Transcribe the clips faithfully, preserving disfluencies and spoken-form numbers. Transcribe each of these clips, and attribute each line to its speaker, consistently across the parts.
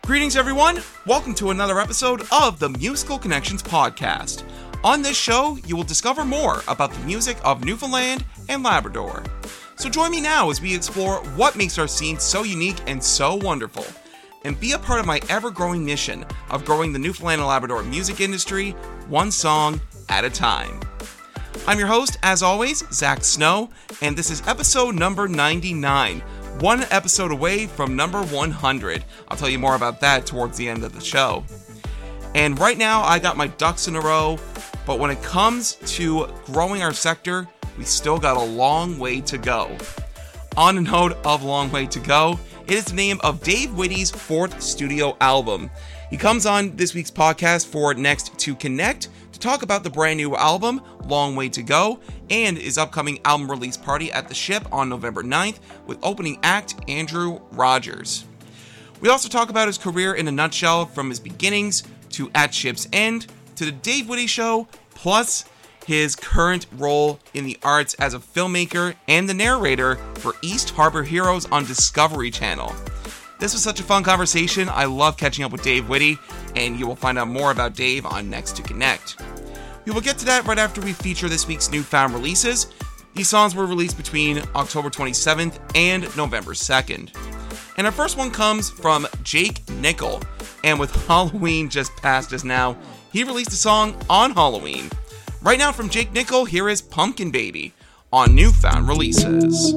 Speaker 1: Greetings, everyone. Welcome to another episode of the Musical Connections podcast. On this show, you will discover more about the music of Newfoundland and Labrador. So join me now as we explore what makes our scene so unique and so wonderful, and be a part of my ever-growing mission of growing the Newfoundland and Labrador music industry one song at a time. I'm your host, as always, Zach Snow, and this is episode number ninety-nine. One episode away from number one hundred. I'll tell you more about that towards the end of the show. And right now, I got my ducks in a row, but when it comes to growing our sector, we still got a long way to go. On a note of long way to go, it is the name of Dave Witte's fourth studio album. He comes on this week's podcast for Next to Connect to talk about the brand new album, Long Way to Go, and his upcoming album release party at the Ship on November ninth with opening act Andrew Rogers. We also talk about his career in a nutshell, from his beginnings to At Ship's End to the Dave Witte Show, plus his current role in the arts as a filmmaker and the narrator for East Harbor Heroes on Discovery Channel. This was such a fun conversation. I love catching up with Dave Witte, and you will find out more about Dave on Next to Connect. We will get to that right after we feature this week's newfound releases. These songs were released between October twenty-seventh and November second. And our first one comes from Jake Nickel, and with Halloween just past us now, he released a song on Halloween. Right now from Jake Nickel, here is Pumpkin Baby on Newfound Releases.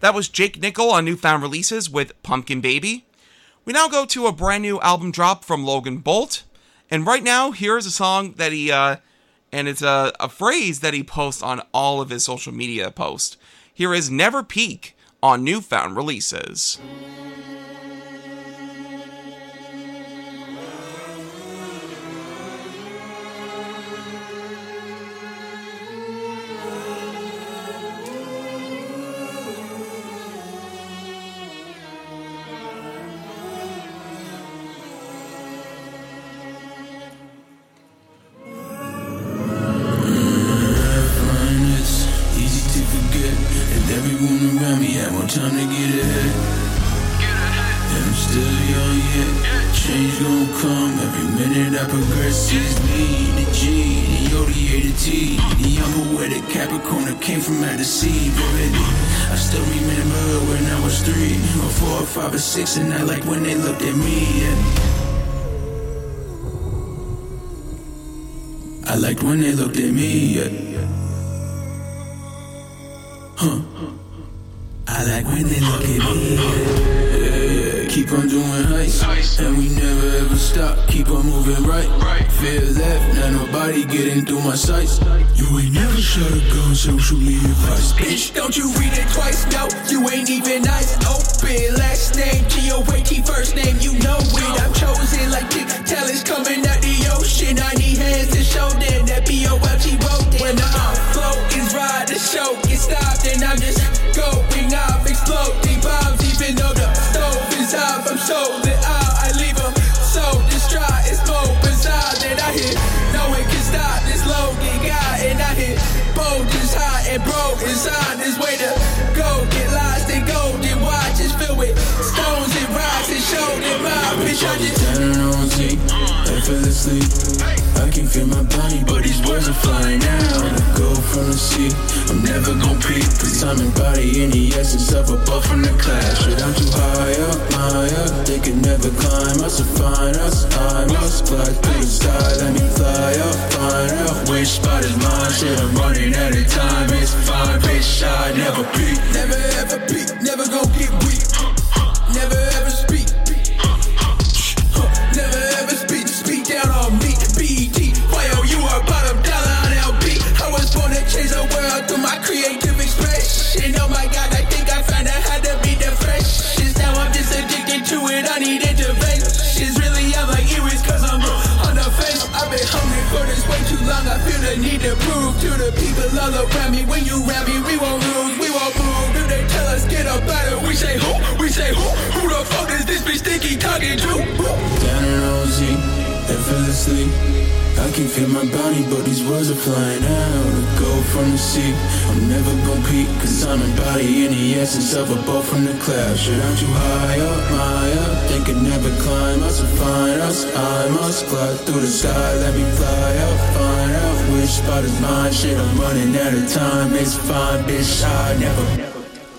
Speaker 1: That was Jake Nickel on Newfound Releases with Pumpkin Baby. We now go to a brand new album drop from Logan Bolt. And right now, here is a song that he, uh, and it's a, a phrase that he posts on all of his social media posts. Here is Never Peak on Newfound Releases.
Speaker 2: Time to get ahead. And I'm still young yet. Change gon' come every minute I progress. It's me, the G, the O, the A, the T, the young poetic Capricorn that came from out the sea. Baby, I still remember when I was three, or four, or five, or six, and I like when they looked at me. Yeah. I liked when they looked at me. Yeah. Huh. I like when they look at me. Yeah, yeah. Keep on doing heights, and we never ever stop. Keep on moving right. Fear left, now nobody getting through my sights. You ain't never shot a gun, socially advice.
Speaker 3: Bitch, don't you read it twice? No, you ain't even nice. Open, last name, G O A T, first name, you know it. I'm chosen like Dick Talents coming out the ocean. I need hands to show them that B O L T wrote it. When the flow is right, the show gets stopped, and I'm just going off, exploding bombs. Even though the stove is off, I'm so lit out. I leave them so distraught. It's more bizarre than I hear. No one can stop this Logan guy, and I hear bold is hot and bro is on his way to go. Get lost in golden watches filled with stones and rocks and show them my bitch. I just
Speaker 2: turn on Z, effortlessly. I can feel my body, but these words are flying out. I go from the sea, I'm never gon' peak, cause I'm embodying the essence of above from the class. Shit, I'm too high up, high up, they can never climb us or find us. I must fly through the sky, let me fly up, find out which spot is mine. Shit, I'm running out of time, it's fine, bitch, I never peak.
Speaker 3: Never ever peak, never gon' get weak. Never ever speak. Never ever speak, speak down on me. B E T, Y O U R, bottom dollar on L B. I was born to change the world through my creative expression. Oh my God, I think I found out how to be the freshest. Now I'm just addicted to it, I need interventions. Really, I'm like Iris, cause I'm on the fence. I've been hungry for this way too long. I feel the need to prove to the people all around me. When you round me, we won't lose, we won't move. Do they tell us get up better? We say who? We say who? Who the fuck is this bitch think he talking to?
Speaker 2: Down in O Z, effortlessly. I can feel my body, but these words are flying out. I go from the sea, I'm never gon' peak, cause I'm embodying the essence of a boat from the clouds. Shit, I'm too high up, high up, they can never climb us or find us. I must glide through the sky, let me fly out, find out which spot is mine. Shit, I'm running out of time, it's fine, bitch, I never.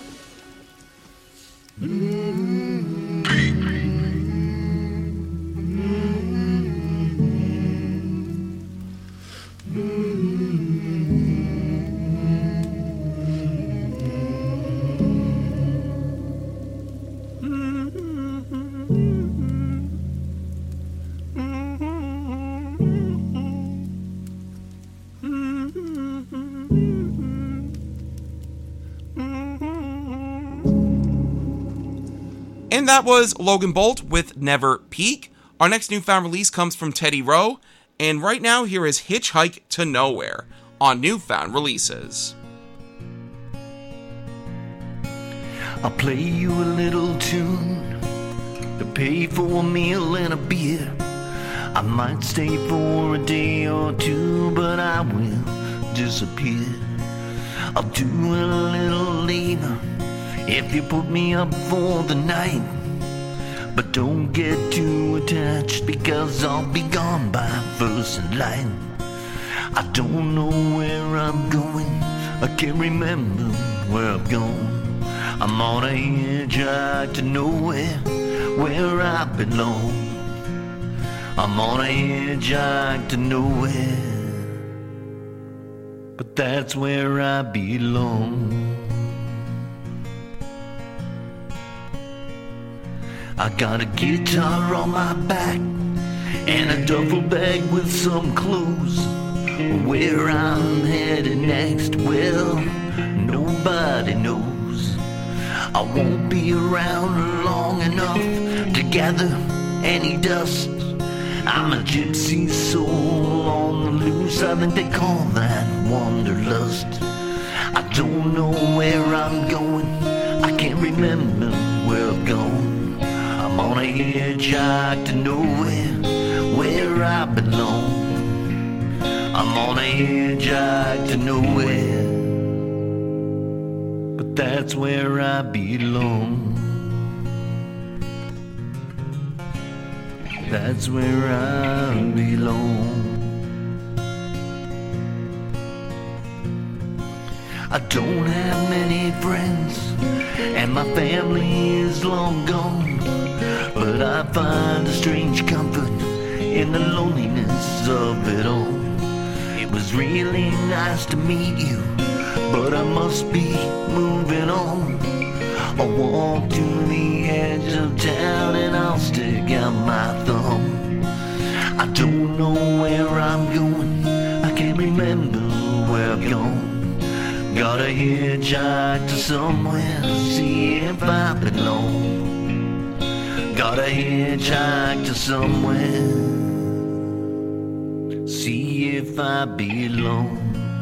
Speaker 1: And that was Logan Bolt with Never Peak. Our next newfound release comes from Teddy Rowe, and right now here is Hitchhike to Nowhere on Newfound Releases.
Speaker 4: I'll play you a little tune to pay for a meal and a beer. I might stay for a day or two, but I will disappear. I'll do it a little later if you put me up for the night. But don't get too attached, because I'll be gone by first light. I don't know where I'm going, I can't remember where I've gone. I'm on a hitchhike to nowhere, where I belong. I'm on a hitchhike to nowhere, but that's where I belong. I got a guitar on my back and a duffel bag with some clothes. Where I'm headed next, well, nobody knows. I won't be around long enough to gather any dust. I'm a gypsy soul on the loose, I think they call that wanderlust. I don't know where I'm going, I can't remember where I've gone. I'm on a hitchhike to nowhere, where I belong. I'm on a hitchhike to nowhere, but that's where I belong. That's where I belong. I don't have many friends, and my family is long gone, but I find a strange comfort in the loneliness of it all. It was really nice to meet you, but I must be moving on. I'll walk to the edge of town and I'll stick out my thumb. I don't know where I'm going, I can't remember where I've gone. Gotta hitchhike to somewhere, see if I belong. Gotta hitchhike to somewhere, see if I belong.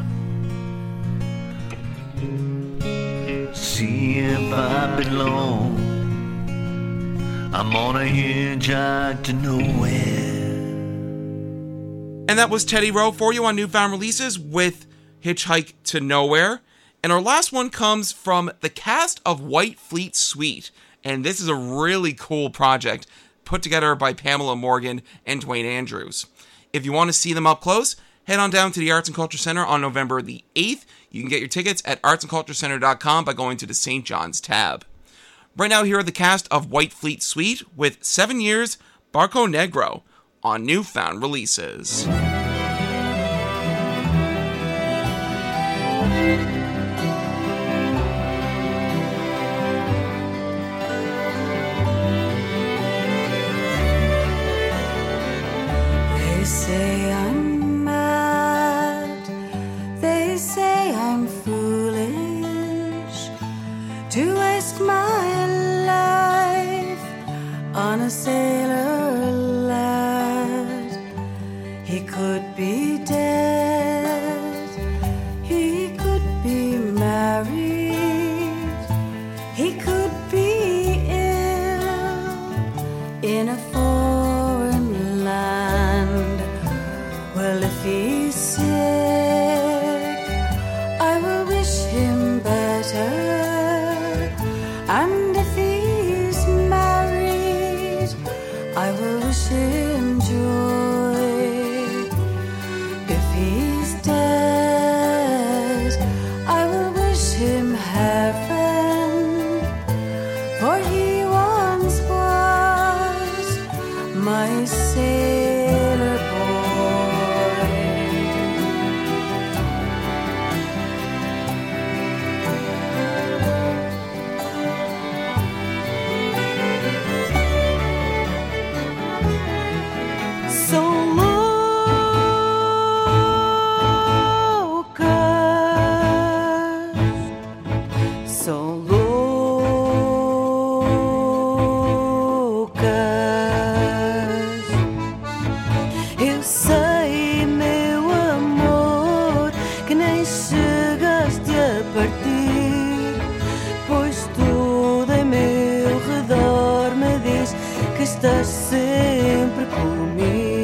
Speaker 4: See if I belong. I'm on a hitchhike to nowhere.
Speaker 1: And that was Teddy Rowe for you on Newfound Releases with Hitchhike to Nowhere. And our last one comes from the cast of White Fleet Suite. And this is a really cool project put together by Pamela Morgan and Dwayne Andrews. If you want to see them up close, head on down to the Arts and Culture Center on November the eighth. You can get your tickets at arts and culture center dot com by going to the Saint John's tab. Right now, here are the cast of White Fleet Suite with Seven Years, Barco Negro on Newfound Releases.
Speaker 5: They say I'm mad, they say I'm foolish to waste my life on a sailor lad. He could be dead, he could be married, he could be ill in a foreign land. Well, if he's sick, I will wish him better. And if he's married, I will wish him joy. If he's dead, I will wish him heaven, for he once was my sailor boy. So loucas, so loucas. Eu sei, meu amor, que nem chegaste a partir, pois tudo em meu redor me diz que estás sempre comigo.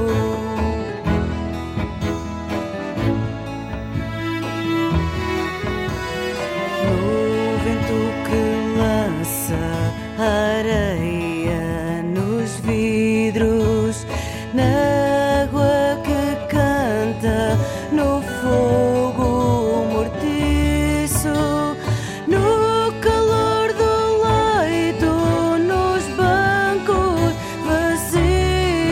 Speaker 5: No vento que lança areia nos vidros, na água que canta, no fogo mortiço, no calor do leito, nos bancos vazios.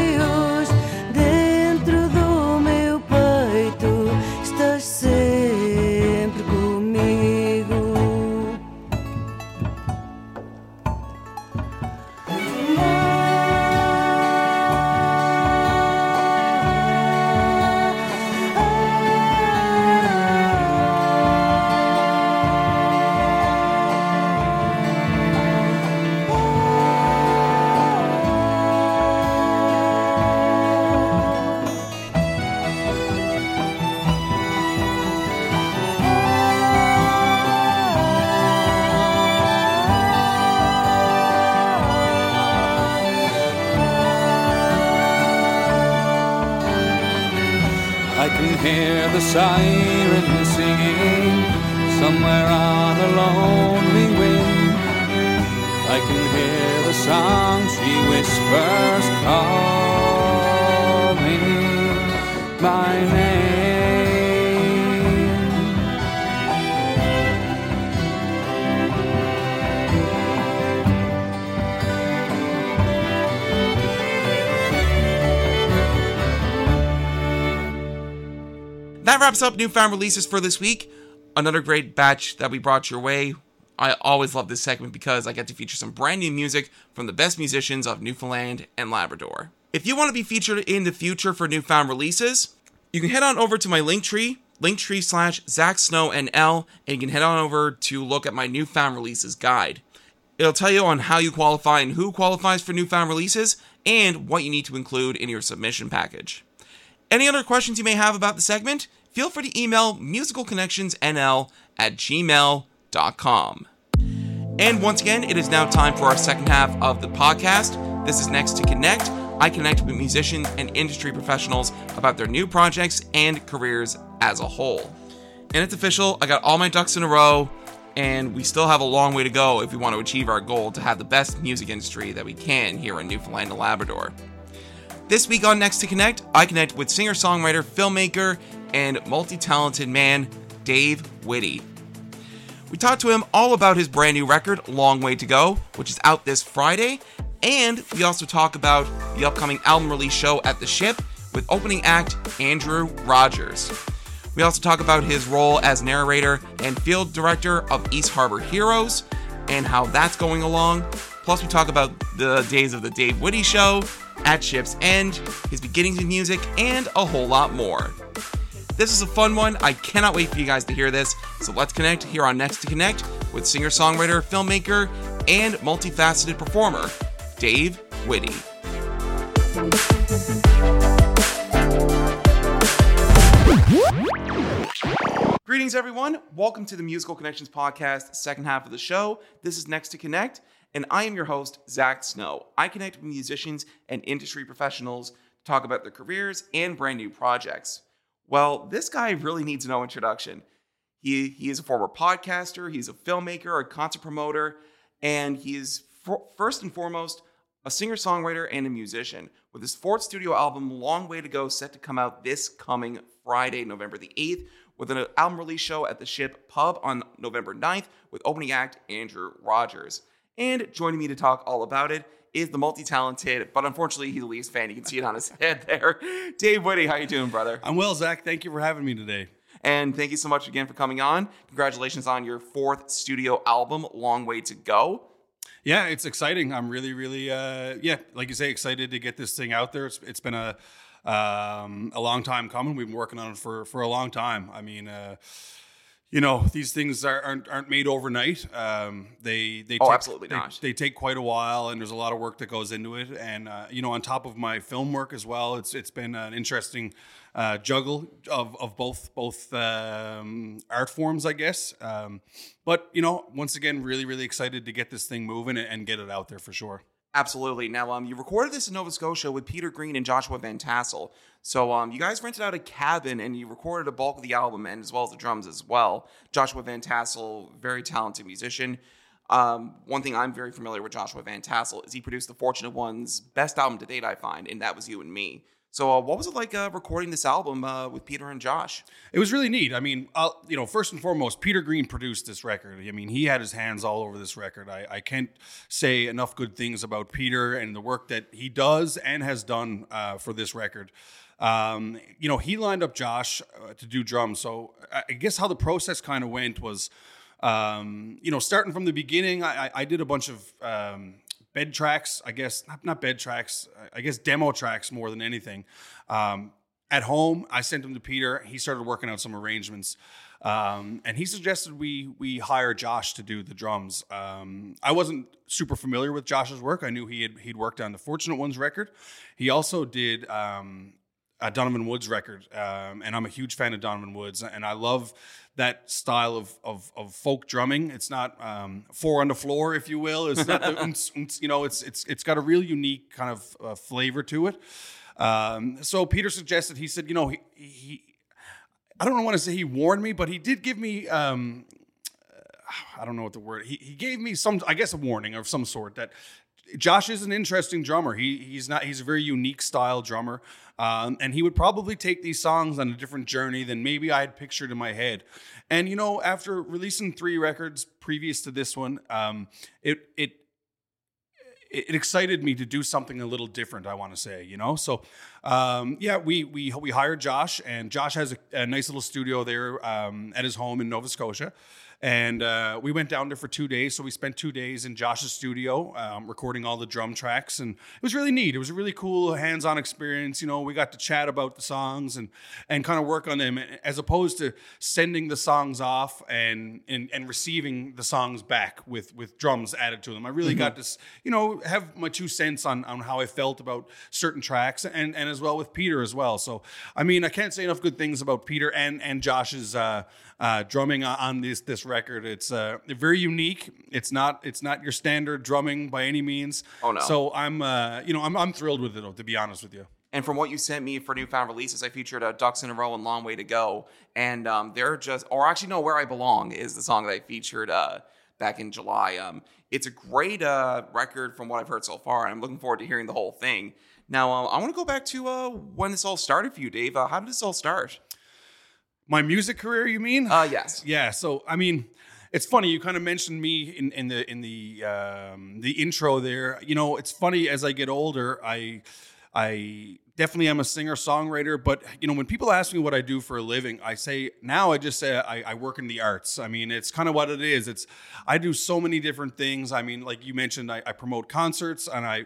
Speaker 6: I can hear the siren singing somewhere on a lonely wind. I can hear the song she whispers calling my name.
Speaker 1: That wraps up Newfound Releases for this week. Another great batch that we brought your way. I always love this segment because I get to feature some brand new music from the best musicians of Newfoundland and Labrador. If you want to be featured in the future for Newfound Releases, you can head on over to my Linktree, Linktree slash Zach Snow N L, and you can head on over to look at my Newfound Releases guide. It'll tell you on how you qualify and who qualifies for Newfound Releases, and what you need to include in your submission package. Any other questions you may have about the segment, feel free to email musicalconnectionsnl at gmail dot com. And once again, it is now time for our second half of the podcast. This is Next to Connect. I connect with musicians and industry professionals about their new projects and careers as a whole. And it's official, I got all my ducks in a row, and we still have a long way to go if we want to achieve our goal to have the best music industry that we can here in Newfoundland and Labrador. This week on Next to Connect, I connect with singer-songwriter, filmmaker, and multi-talented man, Dave Whitty. We talked to him all about his brand new record, Long Way to Go, which is out this Friday, and we also talk about the upcoming album release show at The Ship with opening act Andrew Rogers. We also talk about his role as narrator and field director of East Harbor Heroes, and how that's going along. Plus, we talk about the days of the Dave Whitty Show, at Ship's End, his beginnings in music, and a whole lot more. This is a fun one. I cannot wait for you guys to hear this. So let's connect here on Next to Connect with singer-songwriter, filmmaker, and multifaceted performer, Dave Whitty. Greetings, everyone. Welcome to the Musical Connections Podcast, second half of the show. This is Next to Connect, and I am your host, Zach Snow. I connect with musicians and industry professionals to talk about their careers and brand new projects. Well, this guy really needs no introduction. He he is a former podcaster, he's a filmmaker, a concert promoter, and he is for, first and foremost a singer-songwriter and a musician. With his fourth studio album, Long Way to Go, set to come out this coming Friday, November the eighth, with an album release show at the Ship Pub on November ninth with opening act Andrew Rogers. And joining me to talk all about it is the multi-talented, but unfortunately he's a Leafs fan. You can see it on his head there. Dave Whitty, how you doing, brother?
Speaker 7: I'm well, Zach. Thank you for having me today.
Speaker 1: And thank you so much again for coming on. Congratulations on your fourth studio album, Long Way to Go.
Speaker 7: Yeah, it's exciting. I'm really, really, uh, yeah, like you say, excited to get this thing out there. It's, it's been a um, a long time coming. We've been working on it for, for a long time. I mean, uh, you know, these things are, aren't aren't made overnight. Um, they they
Speaker 1: oh,
Speaker 7: take,
Speaker 1: absolutely
Speaker 7: they,
Speaker 1: not. They
Speaker 7: take quite a while, and there's a lot of work that goes into it. And uh, you know, on top of my film work as well, it's it's been an interesting uh, juggle of of both both um, art forms, I guess. Um, but you know, once again, really really excited to get this thing moving and get it out there for sure.
Speaker 1: Absolutely. Now, um, you recorded this in Nova Scotia with Peter Green and Joshua Van Tassel. So, um, you guys rented out a cabin and you recorded a bulk of the album and as well as the drums as well. Joshua Van Tassel, very talented musician. Um, one thing I'm very familiar with Joshua Van Tassel is he produced the Fortunate One's best album to date, I find, and That Was You and Me. So, uh, what was it like uh, recording this album uh, with Peter and Josh?
Speaker 7: It was really neat. I mean, I'll, you know, first and foremost, Peter Green produced this record. I mean, he had his hands all over this record. I, I can't say enough good things about Peter and the work that he does and has done uh, for this record. Um, you know, he lined up Josh uh, to do drums. So I guess how the process kind of went was, um, you know, starting from the beginning, I, I did a bunch of um, bed tracks, I guess, not, not bed tracks, I guess demo tracks more than anything. Um, at home, I sent them to Peter. He started working out some arrangements. Um, and he suggested we we hire Josh to do the drums. Um, I wasn't super familiar with Josh's work. I knew he had he'd worked on the Fortunate Ones record. He also did um, a Donovan Woods record, um, and I'm a huge fan of Donovan Woods, and I love that style of of, of folk drumming. It's not um, four on the floor, if you will. It's not the, you know, it's it's it's got a real unique kind of uh, flavor to it. Um, so Peter suggested, he said, you know, he, he I don't want to say he warned me, but he did give me, um, I don't know what the word, he, he gave me some, I guess a warning of some sort that Josh is an interesting drummer. He he's not he's a very unique style drummer, um, and he would probably take these songs on a different journey than maybe I had pictured in my head. And you know, after releasing three records previous to this one, um, it it it excited me to do something a little different. I want to say, you know, so um, yeah, we we we hired Josh, and Josh has a, a nice little studio there um, at his home in Nova Scotia. And uh, we went down there for two days. So we spent two days in Josh's studio um, recording all the drum tracks. And it was really neat. It was a really cool hands-on experience. You know, we got to chat about the songs and and kind of work on them as opposed to sending the songs off and and, and receiving the songs back with, with drums added to them. I really mm-hmm. got to, you know, have my two cents on, on how I felt about certain tracks and, and as well with Peter as well. So, I mean, I can't say enough good things about Peter and, and Josh's uh, uh, drumming on this this record. It's uh, very unique. It's not it's not your standard drumming by any means.
Speaker 1: Oh no!
Speaker 7: So I'm uh, you know I'm I'm thrilled with it, to be honest with you.
Speaker 1: And from what you sent me for newfound releases, I featured uh, Ducks in a Row and Long Way to Go, and um, they're just or actually no, Where I Belong is the song that I featured uh, back in July. Um, it's a great uh, record from what I've heard so far, and I'm looking forward to hearing the whole thing. Now uh, I want to go back to uh, when this all started for you, Dave. Uh, how did this all start?
Speaker 7: My music career, you mean?
Speaker 1: Uh, yes.
Speaker 7: Yeah. So, I mean, it's funny. You kind of mentioned me in, in the in the um, the intro there. You know, it's funny as I get older, I I definitely am a singer songwriter. But you know, when people ask me what I do for a living, I say now I just say I, I work in the arts. I mean, it's kind of what it is. It's I do so many different things. I mean, like you mentioned, I, I promote concerts and I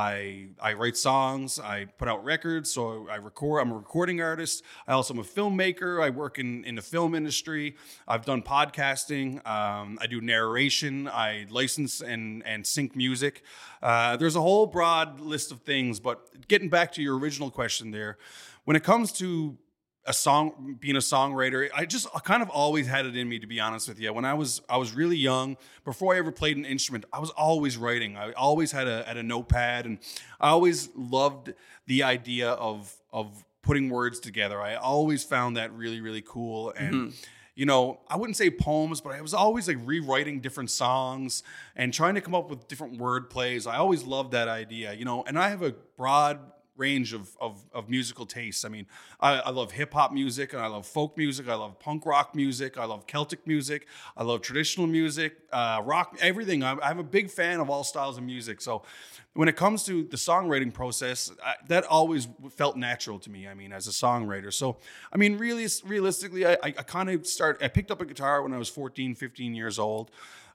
Speaker 7: I I write songs. I put out records. So I record. I'm a recording artist. I also am a filmmaker. I work in in the film industry. I've done podcasting. Um, I do narration. I license and and sync music. Uh, there's a whole broad list of things. But getting back to your original question there, when it comes to a song, being a songwriter, I just I kind of always had it in me, to be honest with you. When I was I was really young, before I ever played an instrument, I was always writing. I always had a had a notepad, and I always loved the idea of of putting words together. I always found that really really cool. And mm-hmm. you know, I wouldn't say poems, but I was always like rewriting different songs and trying to come up with different word plays. I always loved that idea, you know, and I have a broad range of, of, of musical tastes. I mean, I, I love hip hop music and I love folk music. I love punk rock music. I love Celtic music. I love traditional music, uh, rock, everything. I'm, I'm a big fan of all styles of music. So when it comes to the songwriting process, I, that always felt natural to me. I mean, as a songwriter. So, I mean, really, realistically, I, I, I kind of start, I picked up a guitar when I was fourteen, fifteen years old.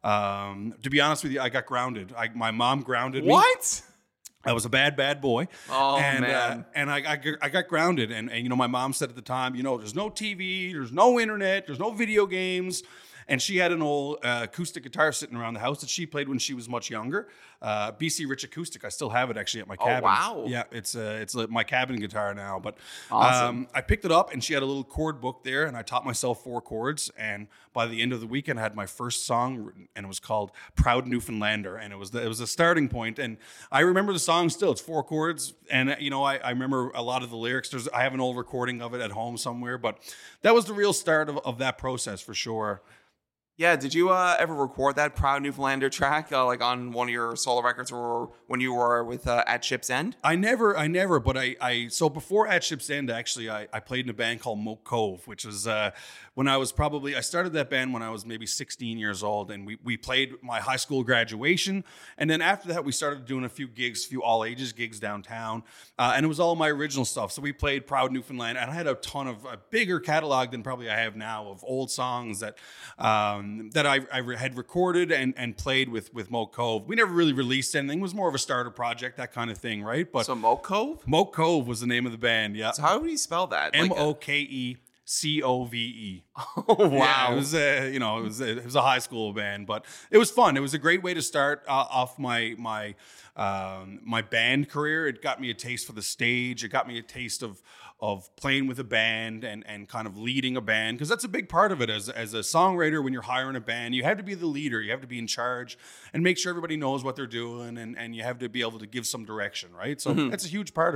Speaker 7: Um, to be honest with you, I got grounded. I, my mom grounded me.
Speaker 1: What?
Speaker 7: I was a bad, bad boy.
Speaker 1: Oh,
Speaker 7: and,
Speaker 1: man.
Speaker 7: Uh, and I, I, I got grounded. And, and, you know, my mom said at the time, you know, there's no T V, there's no internet, there's no video games. And she had an old uh, acoustic guitar sitting around the house that she played when she was much younger. Uh, B C Rich Acoustic. I still have it actually at my cabin.
Speaker 1: Oh, wow.
Speaker 7: Yeah, it's uh, it's my cabin guitar now. But
Speaker 1: awesome.
Speaker 7: um, I picked it up and she had a little chord book there and I taught myself four chords. And by the end of the weekend, I had my first song written and it was called Proud Newfoundlander. And it was the, it was a starting point. And I remember the song still. It's four chords. And, you know, I, I remember a lot of the lyrics. There's I have an old recording of it at home somewhere. But that was the real start of, of that process for sure.
Speaker 1: Yeah, did you uh, ever record that Proud Newfoundlander track uh, like on one of your solo records or when you were with uh, At Ship's End?
Speaker 7: I never, I never, but I, I so before At Ship's End, actually, I, I played in a band called Moke Cove, which was uh, when I was probably, I started that band when I was maybe sixteen years old, and we, we played my high school graduation, and then after that, we started doing a few gigs, a few all-ages gigs downtown, uh, and it was all my original stuff, so we played Proud Newfoundland, and I had a ton of, a bigger catalog than probably I have now of old songs that, um, that I, I had recorded and, and played with, with Moke Cove. We never really released anything. It was more of a starter project, that kind of thing, right? But
Speaker 1: so Moke Cove?
Speaker 7: Moke Cove was the name of the band, yeah.
Speaker 1: So how do you spell that?
Speaker 7: M O K E C O V E.
Speaker 1: Oh, wow.
Speaker 7: Yeah, it was a, you know, it was a, it was a high school band, but it was fun. It was a great way to start uh, off my my um, my band career. It got me a taste for the stage. It got me a taste of of playing with a band and and kind of leading a band, because that's a big part of it as as a songwriter. When you're hiring a band, you have to be the leader. You have to be in charge and make sure everybody knows what they're doing, and and you have to be able to give some direction, right? So mm-hmm. that's a huge part of it.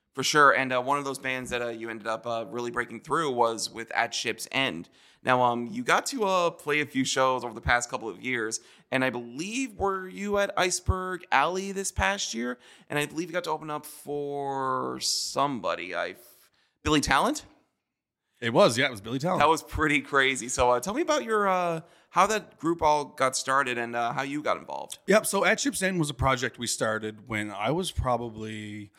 Speaker 1: For sure. And uh, one of those bands that uh, you ended up uh, really breaking through was with At Ship's End. Now, um, you got to uh, play a few shows over the past couple of years, and I believe, were you at Iceberg Alley this past year? And I believe you got to open up for somebody. I, Billy Talent?
Speaker 7: It was, yeah, it was Billy Talent.
Speaker 1: That was pretty crazy. So uh, tell me about your uh, how that group all got started and uh, how you got involved.
Speaker 7: Yep, so At Ship's End was a project we started when I was probably...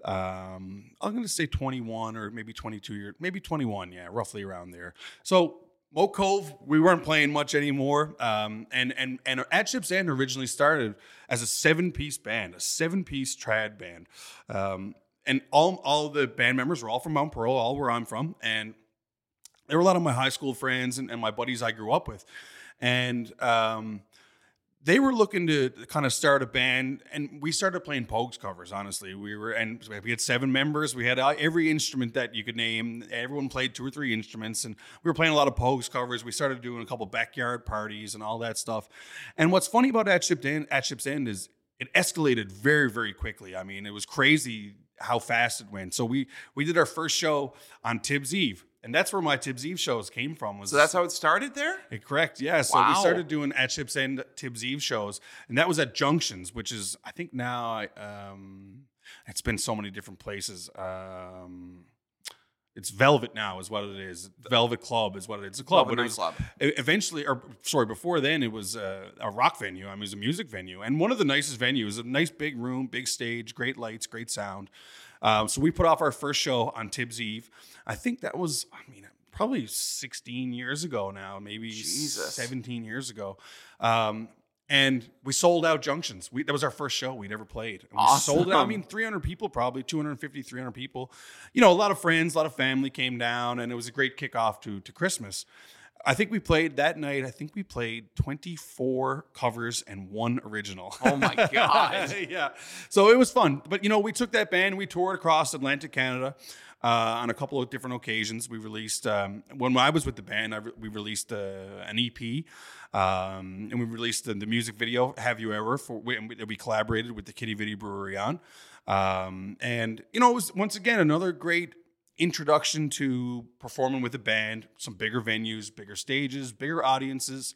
Speaker 7: Um, I'm going to say twenty-one or maybe twenty-two years, maybe twenty-one. Yeah, roughly around there. So Moat Cove, we weren't playing much anymore. Um, and, and, and At Ship's End originally started as a seven piece band, a seven piece trad band. Um, and all, all the band members were all from Mount Pearl, all where I'm from. And there were a lot of my high school friends and, and my buddies I grew up with. And, um, they were looking to kind of start a band, and we started playing Pogues covers, honestly. We were, and we had seven members. We had every instrument that you could name. Everyone played two or three instruments, and we were playing a lot of Pogues covers. We started doing a couple backyard parties and all that stuff. And what's funny about At Ship's End, At Ship's End is it escalated very, very quickly. I mean, it was crazy how fast it went. So we we did our first show on Tibbs Eve. And that's where my Tibbs Eve shows came from. Was
Speaker 1: So that's how it started there?
Speaker 7: Eh, correct, yeah. So
Speaker 1: Wow.
Speaker 7: we started doing At Ship's End Tibbs Eve shows. And that was at Junctions, which is, I think now, um, it's been so many different places. Um, it's Velvet now is what it is. Velvet Club is what it is. It's a club.
Speaker 1: Velvet
Speaker 7: but it was,
Speaker 1: Club.
Speaker 7: e- Eventually, or sorry, before then, it was a, a rock venue. I mean, it was a music venue. And one of the nicest venues, a nice big room, big stage, great lights, great sound. Um, so we put off our first show on Tibbs Eve. I think that was, I mean, probably sixteen years ago now, maybe
Speaker 1: Jesus.
Speaker 7: seventeen years ago. Um, and we sold out Junctions. We, that was our first show we'd ever played. And we
Speaker 1: Awesome.
Speaker 7: sold it out. I mean, three hundred people, probably two hundred fifty, three hundred people. You know, a lot of friends, a lot of family came down, and it was a great kickoff to, to Christmas. I think we played that night, I think we played twenty-four covers and one original.
Speaker 1: Oh my God.
Speaker 7: Yeah. So it was fun. But, you know, we took that band, we toured across Atlantic Canada uh, on a couple of different occasions. We released, um, when I was with the band, I re- we released uh, an E P. Um, and we released the, the music video, Have You Ever, for we, we collaborated with the Kitty Vitty Brewery on. Um, and, you know, it was, once again, another great introduction to performing with a band, some bigger venues, bigger stages, bigger audiences.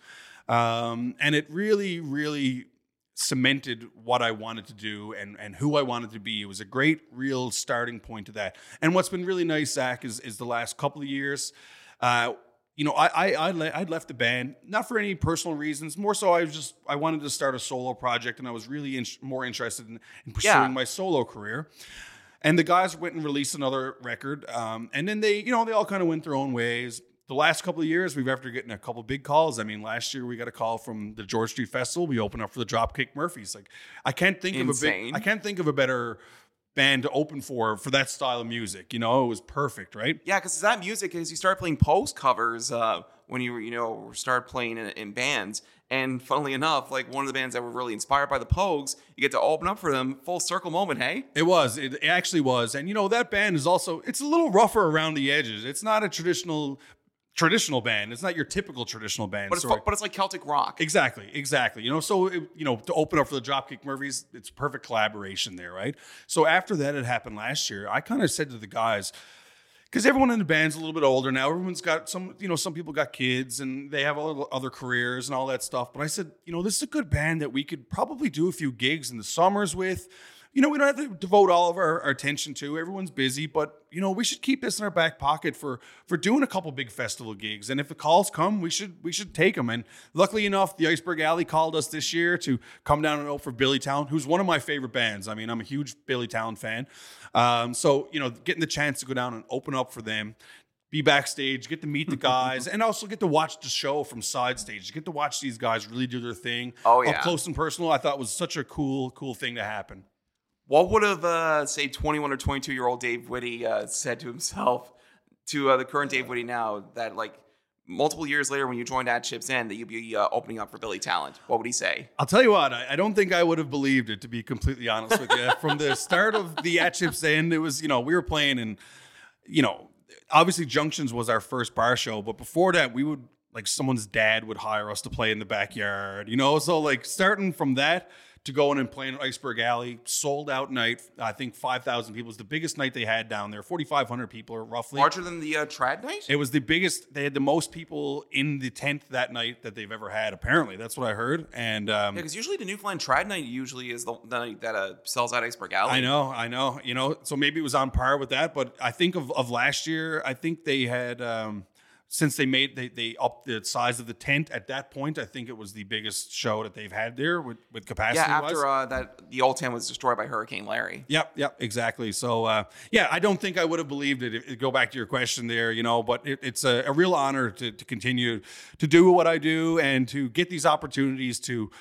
Speaker 7: Um, and it really, really cemented what I wanted to do and, and who I wanted to be. It was a great, real starting point to that. And what's been really nice, Zach, is, is the last couple of years, uh, you know, I, I, I le- I'd left the band, not for any personal reasons, more so I was just, I wanted to start a solo project, and I was really in- more interested in, in pursuing
Speaker 1: Yeah.
Speaker 7: my solo career. And the guys went and released another record. Um, and then they, you know, they all kind of went their own ways. The last couple of years, we've after getting a couple big calls. I mean, last year we got a call from the George Street Festival. We opened up for the Dropkick Murphys. Like, I can't think
Speaker 1: Insane.
Speaker 7: of a big, I can't think of a better band to open for for that style of music. You know, it was perfect, right?
Speaker 1: Yeah, because that music is you start playing post covers uh, when you you know start playing in, in bands, and funnily enough, like one of the bands that were really inspired by the Pogues, you get to open up for them. Full circle moment, hey?
Speaker 7: It was. It actually was. And, you know, that band is also, it's a little rougher around the edges. It's not a traditional traditional band. It's not your typical traditional band.
Speaker 1: But it's
Speaker 7: So-
Speaker 1: fu- but it's like Celtic rock.
Speaker 7: Exactly, exactly. You know, so, it, you know, to open up for the Dropkick Murphys, it's perfect collaboration there, right? So after that had happened last year, I kind of said to the guys, because everyone in the band's a little bit older now. Everyone's got some, you know, some people got kids and they have all other careers and all that stuff. But I said, you know, this is a good band that we could probably do a few gigs in the summers with. You know, we don't have to devote all of our, our attention to. Everyone's busy, but, you know, we should keep this in our back pocket for for doing a couple big festival gigs. And if the calls come, we should we should take them. And luckily enough, the Iceberg Alley called us this year to come down and open for Billy Talent, who's one of my favorite bands. I mean, I'm a huge Billy Talent fan. Um, so, you know, getting the chance to go down and open up for them, be backstage, get to meet the guys, and also get to watch the show from side stage. Get to watch these guys really do their thing
Speaker 1: Oh, yeah.
Speaker 7: up close and personal. I thought was such a cool, cool thing to happen.
Speaker 1: What would have, uh, say, twenty-one or twenty-two-year-old Dave Whitty uh, said to himself, to uh, the current Dave Whitty now, that, like, multiple years later when you joined At Ship's End, that you'd be uh, opening up for Billy Talent? What would he say?
Speaker 7: I'll tell you what, I, I don't think I would have believed it, to be completely honest with you. From the start of the At Ship's End, it was, you know, we were playing and, you know, obviously Junctions was our first bar show, but before that, we would, like, someone's dad would hire us to play in the backyard, you know? So, like, starting from that to go in and play in Iceberg Alley, sold out night. I think five thousand people was the biggest night they had down there. forty-five hundred people or roughly.
Speaker 1: Larger than the uh, trad night?
Speaker 7: It was the biggest. They had the most people in the tent that night that they've ever had. Apparently, that's what I heard. And um,
Speaker 1: yeah, because usually the Newfoundland trad night usually is the, the night that uh, sells out Iceberg Alley.
Speaker 7: I know, I know. You know, so maybe it was on par with that. But I think of, of last year, I think they had. Um, Since they made they they upped the size of the tent at that point, I think it was the biggest show that they've had there with, with capacity.
Speaker 1: Yeah, after uh, that, the old tent was destroyed by Hurricane Larry.
Speaker 7: Yep, yep, exactly. So uh, yeah, I don't think I would have believed it. If, go back to your question there, you know, but it, it's a, a real honor to, to continue to do what I do and to get these opportunities to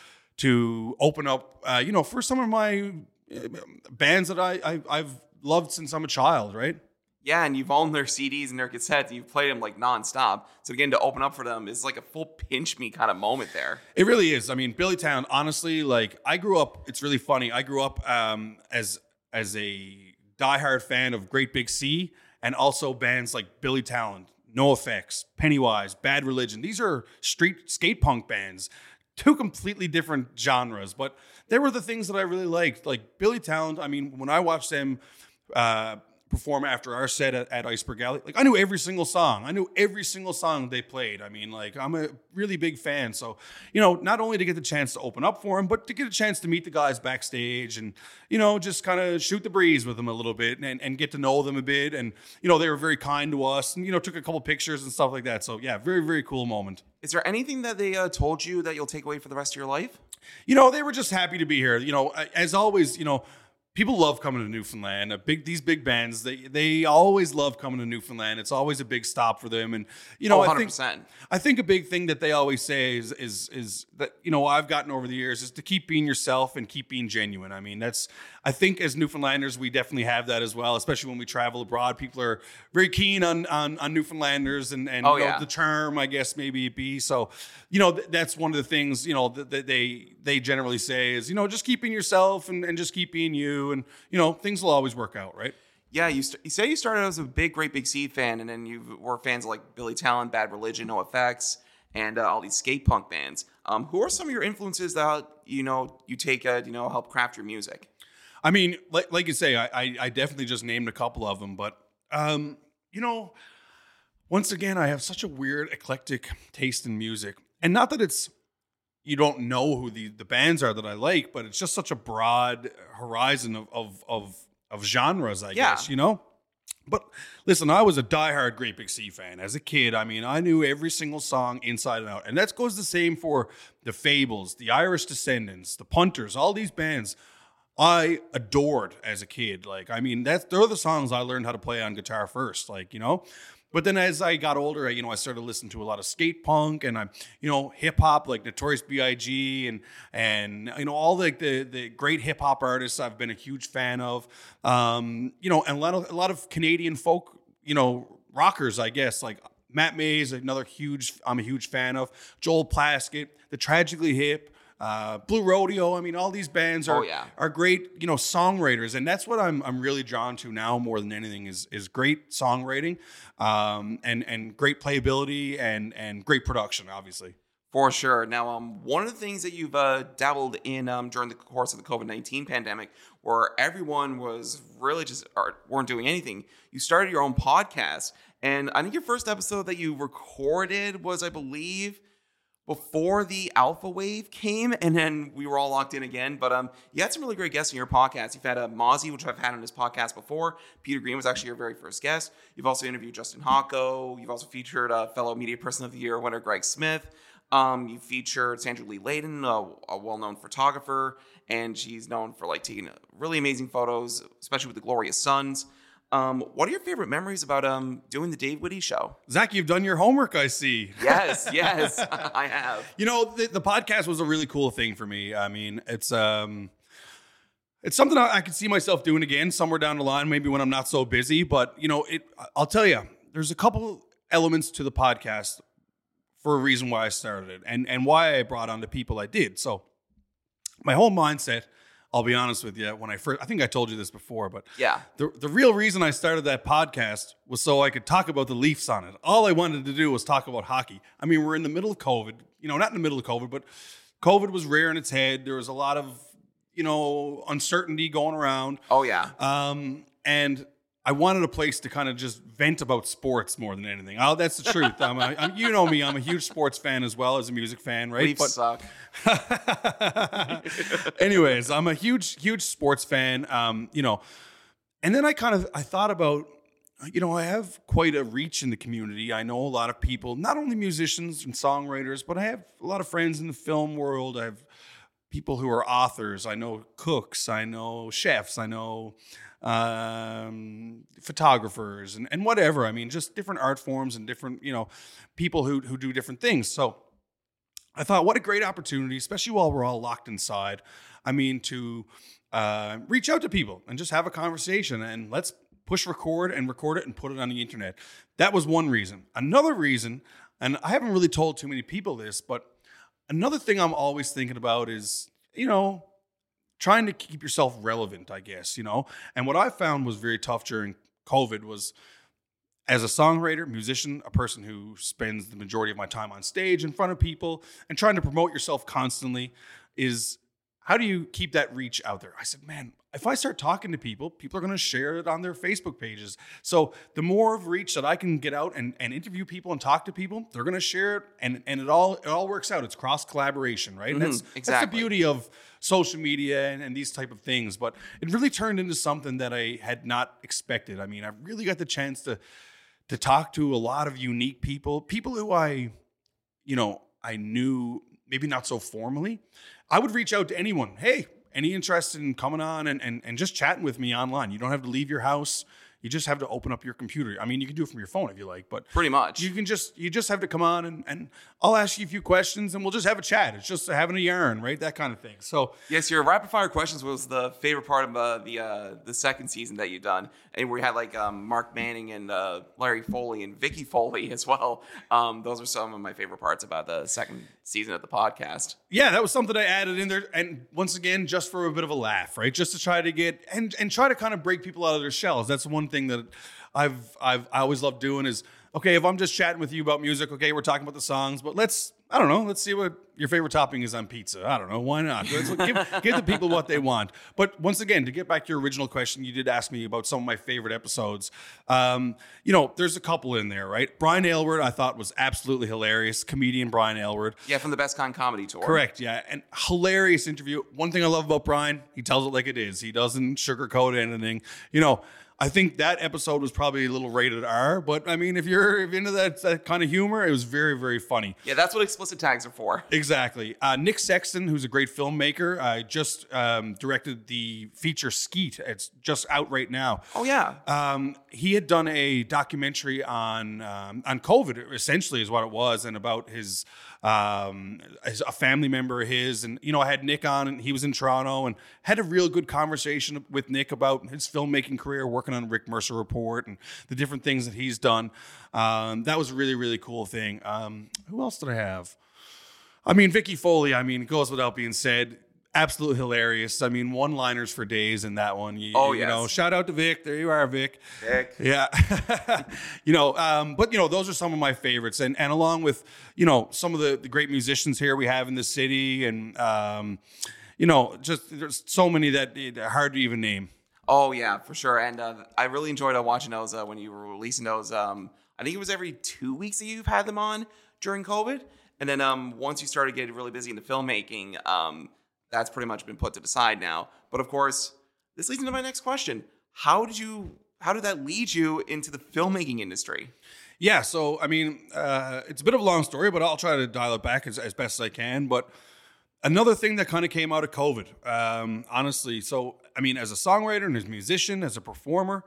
Speaker 7: to open up, uh, you know, for some of my bands that I, I I've loved since I'm a child, right?
Speaker 1: Yeah, and you've owned their C Ds and their cassettes, and you've played them like nonstop. So again, to open up for them is like a full pinch me kind of moment there.
Speaker 7: It really is. I mean, Billytown, honestly, like I grew up. It's really funny. I grew up um, as as a diehard fan of Great Big Sea, and also bands like Billy Talent, NoFX, Pennywise, Bad Religion. These are street skate punk bands. Two completely different genres, but they were the things that I really liked. Like Billy Talent. I mean, when I watched them. Uh, perform after our set at, at Iceberg Alley. Like I knew every single song. I knew every single song they played. I mean, like I'm a really big fan. So, you know, not only to get the chance to open up for them, but to get a chance to meet the guys backstage and, you know, just kind of shoot the breeze with them a little bit and, and get to know them a bit. And, you know, they were very kind to us and, you know, took a couple pictures and stuff like that. So yeah, very, very cool moment.
Speaker 1: Is there anything that they uh, told you that you'll take away for the rest of your life?
Speaker 7: You know, they were just happy to be here. You know, as always, you know, people love coming to Newfoundland. A big these big bands, they they always love coming to Newfoundland. It's always a big stop for them. And you know,
Speaker 1: oh, one hundred
Speaker 7: I
Speaker 1: percent.
Speaker 7: think I think a big thing that they always say is is is that, you know, I've gotten over the years is to keep being yourself and keep being genuine. I mean, that's I think as Newfoundlanders we definitely have that as well, especially when we travel abroad. People are very keen on on, on Newfoundlanders and and
Speaker 1: oh,
Speaker 7: you know,
Speaker 1: yeah.
Speaker 7: the charm, I guess maybe it be. So, you know, th- that's one of the things, you know, that, that they they generally say is, you know, just keep being yourself and, and just keep being you, and you know, things will always work out, right?
Speaker 1: Yeah, you, st- you say you started as a big, Great Big Sea fan, and then you were fans of like Billy Talent, Bad Religion, NoFX, and uh, all these skate punk bands. Um, who are some of your influences that you know you take, uh, you know, help craft your music?
Speaker 7: I mean, like, like you say, I, I I definitely just named a couple of them, but um, you know, once again, I have such a weird, eclectic taste in music, and not that it's you don't know who the, the bands are that I like, but it's just such a broad horizon of of of, of genres, I
Speaker 1: yeah.
Speaker 7: guess, you know? But listen, I was a diehard Great Big Sea fan. As a kid, I mean, I knew every single song inside and out. And that goes the same for the Fables, the Irish Descendants, the Punters, all these bands I adored as a kid. Like, I mean, that's they're the songs I learned how to play on guitar first, like, you know? But then as I got older, I, you know, I started listening to a lot of skate punk and, I, you know, hip hop like Notorious B I G and, and you know, all like the, the great hip hop artists I've been a huge fan of, um, you know, and a lot of, a lot of Canadian folk, you know, rockers, I guess, like Matt Mays, another huge, I'm a huge fan of, Joel Plaskett, the Tragically Hip, Uh, Blue Rodeo. I mean, all these bands are
Speaker 1: oh, yeah.
Speaker 7: are great, you know, songwriters, and that's what I'm I'm really drawn to now more than anything is is great songwriting, um, and and great playability and and great production, obviously.
Speaker 1: For sure. Now, um, one of the things that you've uh, dabbled in um, during the course of the covid nineteen pandemic, where everyone was really just or weren't doing anything, you started your own podcast, and I think your first episode that you recorded was, I believe, before the alpha wave came, and then we were all locked in again. But um, you had some really great guests in your podcast. You've had uh, Mozzie, which I've had on his podcast before. Peter Green was actually your very first guest. You've also interviewed Justin Hocko. You've also featured uh, fellow Media Person of the Year winner Greg Smith. Um, you featured Sandra Lee Layden, a, a well-known photographer, and she's known for like taking really amazing photos, especially with the Glorious Sons. Um, what are your favorite memories about um doing the Dave Whitty Show?
Speaker 7: Zach, you've done your homework, I see.
Speaker 1: Yes, yes, I have.
Speaker 7: You know, the, the podcast was a really cool thing for me. I mean, it's um, it's something I, I could see myself doing again somewhere down the line, maybe when I'm not so busy. But you know, it. I'll tell you, there's a couple elements to the podcast for a reason why I started it, and and why I brought on the people I did. So, my whole mindset. I'll be honest with you. When I first, I think I told you this before, but
Speaker 1: yeah,
Speaker 7: the the real reason I started that podcast was so I could talk about the Leafs on it. All I wanted to do was talk about hockey. I mean, we're in the middle of COVID. You know, not in the middle of COVID, but COVID was rearing its head. There was a lot of you know, uncertainty going around.
Speaker 1: Oh, yeah.
Speaker 7: Um, and I wanted a place to kind of just vent about sports more than anything. Oh, that's the truth. I'm a, I'm, you know me. I'm a huge sports fan as well as a music fan, right?
Speaker 1: Leafs
Speaker 7: But
Speaker 1: suck.
Speaker 7: anyways, I'm a huge, huge sports fan. Um, you know, and then I kind of I thought about, you know, I have quite a reach in the community. I know a lot of people, not only musicians and songwriters, but I have a lot of friends in the film world. I have people who are authors. I know cooks. I know chefs. I know um, photographers and, and whatever. I mean, just different art forms and different, you know, people who who do different things. So I thought, what a great opportunity, especially while we're all locked inside. I mean, to uh, reach out to people and just have a conversation, and let's push record and record it and put it on the internet. That was one reason. Another reason, and I haven't really told too many people this, but another thing I'm always thinking about is, you know, trying to keep yourself relevant, I guess, you know. And what I found was very tough during COVID was, as a songwriter, musician, a person who spends the majority of my time on stage in front of people and trying to promote yourself constantly, is how do you keep that reach out there? I said, man, if I start talking to people, people are going to share it on their Facebook pages. So the more of reach that I can get out and, and interview people and talk to people, they're going to share it, and, and it all it all works out. It's cross collaboration, right?
Speaker 1: Mm-hmm,
Speaker 7: And that's,
Speaker 1: exactly.
Speaker 7: that's the beauty of social media and, and these type of things. But it really turned into something that I had not expected. I mean, I really got the chance to to talk to a lot of unique people, people who I, you know, I knew maybe not so formally. I would reach out to anyone. Hey, any interest in coming on and, and, and just chatting with me online? You don't have to leave your house. You just have to open up your computer. I mean, you can do it from your phone if you like, but
Speaker 1: Pretty much.
Speaker 7: you can just you just have to come on and, and I'll ask you a few questions and we'll just have a chat. It's just having a yarn, right? That kind of thing. So
Speaker 1: Yes, your rapid fire questions was the favorite part of uh, the uh, the second season that you've done, and we had like um, Mark Manning and uh, Larry Foley and Vicky Foley as well. Um, those are some of my favorite parts about the second season of the podcast.
Speaker 7: yeah, that was something I added in there, and once again, just for a bit of a laugh, right? Just to try to get and and try to kind of break people out of their shells. That's one thing that I've I've I always loved doing is, okay, if I'm just chatting with you about music, okay, we're talking about the songs, but let's I don't know, let's see what your favorite topping is on pizza. I don't know, why not? Let's give, give the people what they want. But once again, to get back to your original question, you did ask me about some of my favorite episodes. Um, you know, there's a couple in there, right? Brian Aylward, I thought was absolutely hilarious. Comedian Brian Aylward.
Speaker 1: Yeah, from the Best Con Comedy Tour.
Speaker 7: Correct, yeah. And hilarious interview. One thing I love about Brian, he tells it like it is. He doesn't sugarcoat anything. You know, I think that episode was probably a little rated R, but I mean, if you're into that, that kind of humor, it was very, very funny.
Speaker 1: Yeah, that's what explicit tags are for.
Speaker 7: Exactly. Uh, Nick Sexton, who's a great filmmaker, uh, just um, directed the feature Skeet. It's just out right now.
Speaker 1: Oh, yeah.
Speaker 7: Um, he had done a documentary on um, on COVID, essentially, is what it was, and about his, um, his a family member of his. And you know, I had Nick on, and he was in Toronto, and had a real good conversation with Nick about his filmmaking career, working on Rick Mercer Report, and the different things that he's done. Um, that was a really, really cool thing. Um, who else did I have? I mean, Vicky Foley. I mean, it goes without being said. Absolutely hilarious. I mean, one-liners for days in that one. You,
Speaker 1: Oh,
Speaker 7: you
Speaker 1: yes.
Speaker 7: know, shout out to Vic. There you are, Vic.
Speaker 1: Vic.
Speaker 7: Yeah. you know, um, but, you know, those are some of my favorites. And and along with, you know, some of the, the great musicians here we have in the city. And, um, you know, just there's so many that are hard to even name.
Speaker 1: Oh, yeah, for sure. And uh, I really enjoyed uh, watching those uh, when you were releasing those. Um, I think it was every two weeks that you've had them on during COVID. And then um, once you started getting really busy into filmmaking, um, that's pretty much been put to the side now. But of course, this leads into my next question. How did you, how did that lead you into the filmmaking industry?
Speaker 7: Yeah, so, I mean, uh, it's a bit of a long story, but I'll try to dial it back as, as best as I can. But another thing that kind of came out of COVID, um, honestly. So, I mean, as a songwriter and as a musician, as a performer,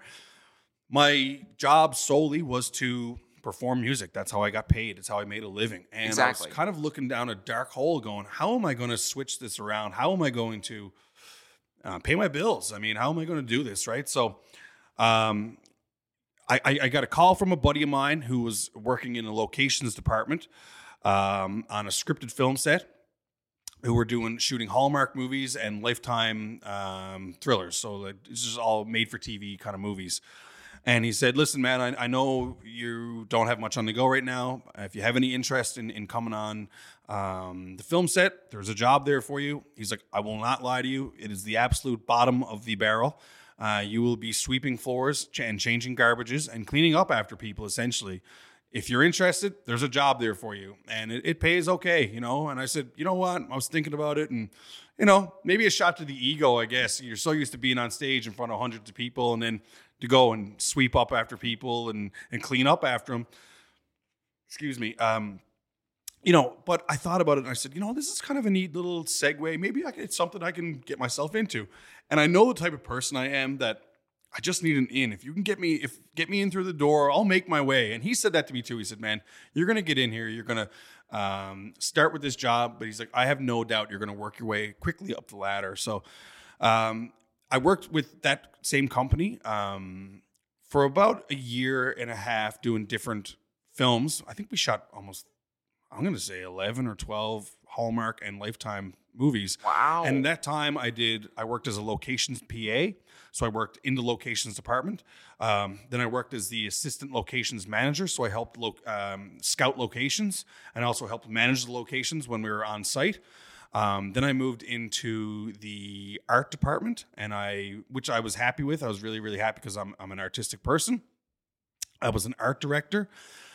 Speaker 7: my job solely was to perform music. That's how I got paid. It's how I made a living. And
Speaker 1: Exactly.
Speaker 7: I was kind of looking down a dark hole going, how am I going to switch this around? How am I going to uh, pay my bills? I mean, how am I going to do this, right? So um, I, I, I got a call from a buddy of mine who was working in a locations department um, on a scripted film set, who were doing shooting Hallmark movies and Lifetime um, thrillers. So like, this is all made for T V kind of movies. And he said, listen, man, I, I know you don't have much on the go right now. If you have any interest in, in coming on um, the film set, there's a job there for you. He's like, I will not lie to you. It is the absolute bottom of the barrel. Uh, you will be sweeping floors ch- and changing garbages and cleaning up after people, essentially. If you're interested, there's a job there for you. And it, it pays okay, you know. And I said, you know what? I was thinking about it. And, you know, maybe a shot to the ego, I guess. You're so used to being on stage in front of hundreds of people and then to go and sweep up after people and, and clean up after them. Excuse me. Um, you know, but I thought about it and I said, you know, this is kind of a neat little segue. Maybe I can, it's something I can get myself into. And I know the type of person I am that I just need an in. If you can get me, if get me in through the door, I'll make my way. And he said that to me too. He said, man, you're going to get in here. You're going to um, start with this job. But he's like, I have no doubt you're going to work your way quickly up the ladder. So um, I worked with that same company um, for about a year and a half doing different films. I think we shot almost, I'm going to say eleven or twelve Hallmark and Lifetime movies.
Speaker 1: Wow.
Speaker 7: And that time I did, I worked as a locations P A. So I worked in the locations department. Um, then I worked as the assistant locations manager. So I helped lo- um, scout locations and also helped manage the locations when we were on site. Um, then I moved into the art department, and I, which I was happy with. I was really, really happy because I'm I'm an artistic person. I was an art director,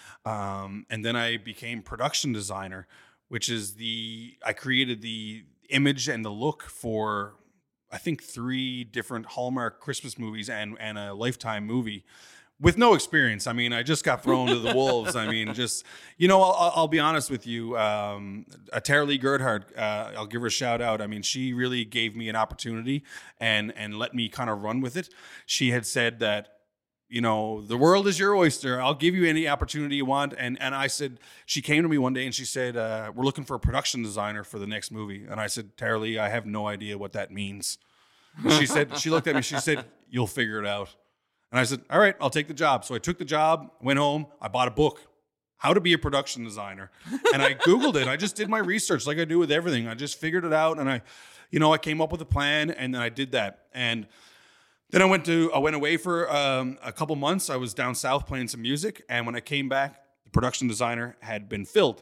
Speaker 7: um, and then I became production designer, which is the I created the image and the look for, I think, three different Hallmark Christmas movies and, and a Lifetime movie with no experience. I mean, I just got thrown to the wolves. I mean, just, you know, I'll, I'll be honest with you. Um, uh, Tara Lee Gerhard, uh, I'll give her a shout out. I mean, she really gave me an opportunity and, and let me kind of run with it. She had said that, you know, the world is your oyster. I'll give you any opportunity you want. And and I said, she came to me one day and she said, uh, we're looking for a production designer for the next movie. And I said, Tara Lee, I have no idea what that means. And she said, she looked at me, she said, you'll figure it out. And I said, all right, I'll take the job. So I took the job, went home, I bought a book, How to Be a Production Designer. And I Googled it. I just did my research like I do with everything. I just figured it out. And I, you know, I came up with a plan and then I did that. And then I went to, I went away for um, a couple months. I was down south playing some music. And when I came back, the production designer had been filled.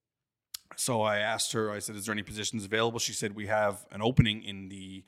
Speaker 7: So I asked her, I said, is there any positions available? She said, we have an opening in the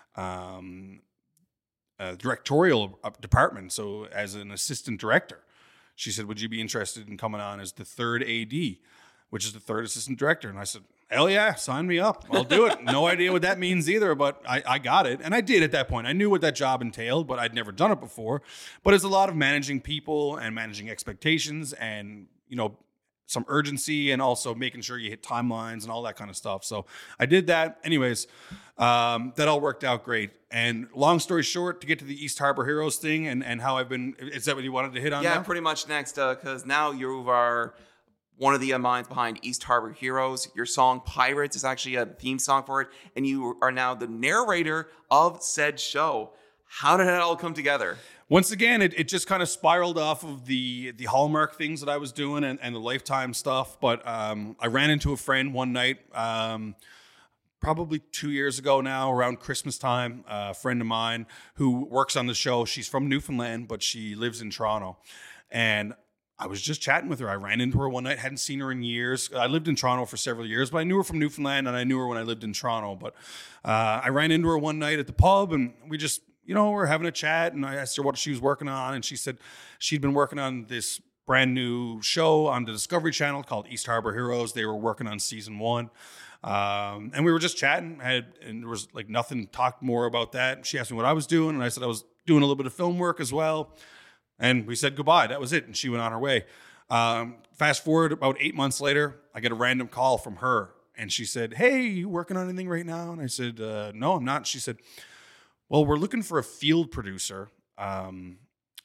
Speaker 7: um, uh, directorial department. So as an assistant director, she said, would you be interested in coming on as the third A D, which is the third assistant director? And I said, hell yeah, sign me up. I'll do it. No idea what that means either, but I, I got it. And I did at that point. I knew what that job entailed, but I'd never done it before. But it's a lot of managing people and managing expectations and, you know, some urgency and also making sure you hit timelines and all that kind of stuff. So I did that. Anyways, um, that all worked out great. And long story short, to get to the East Harbor Heroes thing and, and how I've been, is that what you wanted to hit on?
Speaker 1: Yeah,
Speaker 7: now?
Speaker 1: pretty much next, because uh, now you are one of the uh, minds behind East Harbor Heroes. Your song Pirates is actually a theme song for it, and you are now the narrator of said show. How did it all come together?
Speaker 7: Once again, it, it just kind of spiraled off of the the Hallmark things that I was doing and, and the Lifetime stuff. But um, I ran into a friend one night, um, probably two years ago now, around Christmas time, uh, a friend of mine who works on the show. She's from Newfoundland, but she lives in Toronto. And I was just chatting with her. I ran into her one night, hadn't seen her in years. I lived in Toronto for several years, but I knew her from Newfoundland, and I knew her when I lived in Toronto. But uh, I ran into her one night at the pub, and we just... you know, we're having a chat, and I asked her what she was working on, and she said she'd been working on this brand new show on the Discovery Channel called East Harbor Heroes. They were working on season one, um, and we were just chatting, had, and there was like nothing, talked more about that. She asked me what I was doing, and I said I was doing a little bit of film work as well, and we said goodbye. That was it, and she went on her way. Um, fast forward about eight months later, I get a random call from her, and she said, hey, you working on anything right now? And I said, uh, no, I'm not. And she said, well, we're looking for a field producer um,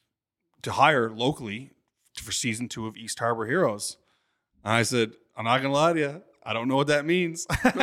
Speaker 7: to hire locally for season two of East Harbor Heroes. And I said, I'm not going to lie to you. I don't know what that means.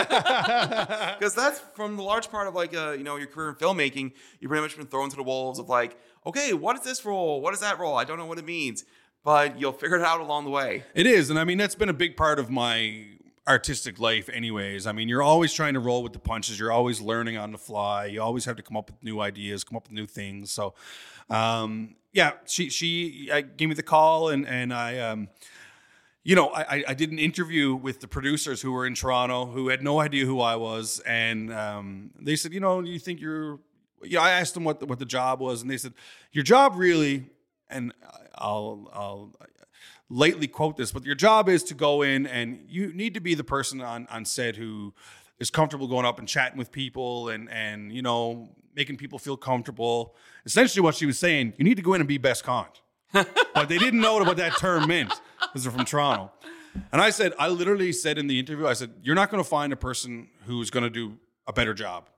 Speaker 1: Because that's from the large part of like, uh, you know, your career in filmmaking, you've pretty much been thrown to the wolves of like, okay, what is this role? What is that role? I don't know what it means. But you'll figure it out along the way.
Speaker 7: It is. And I mean, that's been a big part of my artistic life anyways. I mean, you're always trying to roll with the punches. You're always learning on the fly. You always have to come up with new ideas, come up with new things. So, um, yeah, she she uh, gave me the call, and and I, um, you know, I I did an interview with the producers who were in Toronto, who had no idea who I was, and um, they said, you know, do you think you're? Yeah, I asked them what the, what the job was, and they said, your job really, and I'll I'll lightly quote this, but your job is to go in and you need to be the person on on set who is comfortable going up and chatting with people and and you know making people feel comfortable. Essentially, what she was saying, you need to go in and be best con. But they didn't know what that term meant because they're from Toronto. And I said, I literally said in the interview, I said, you're not going to find a person who's going to do a better job.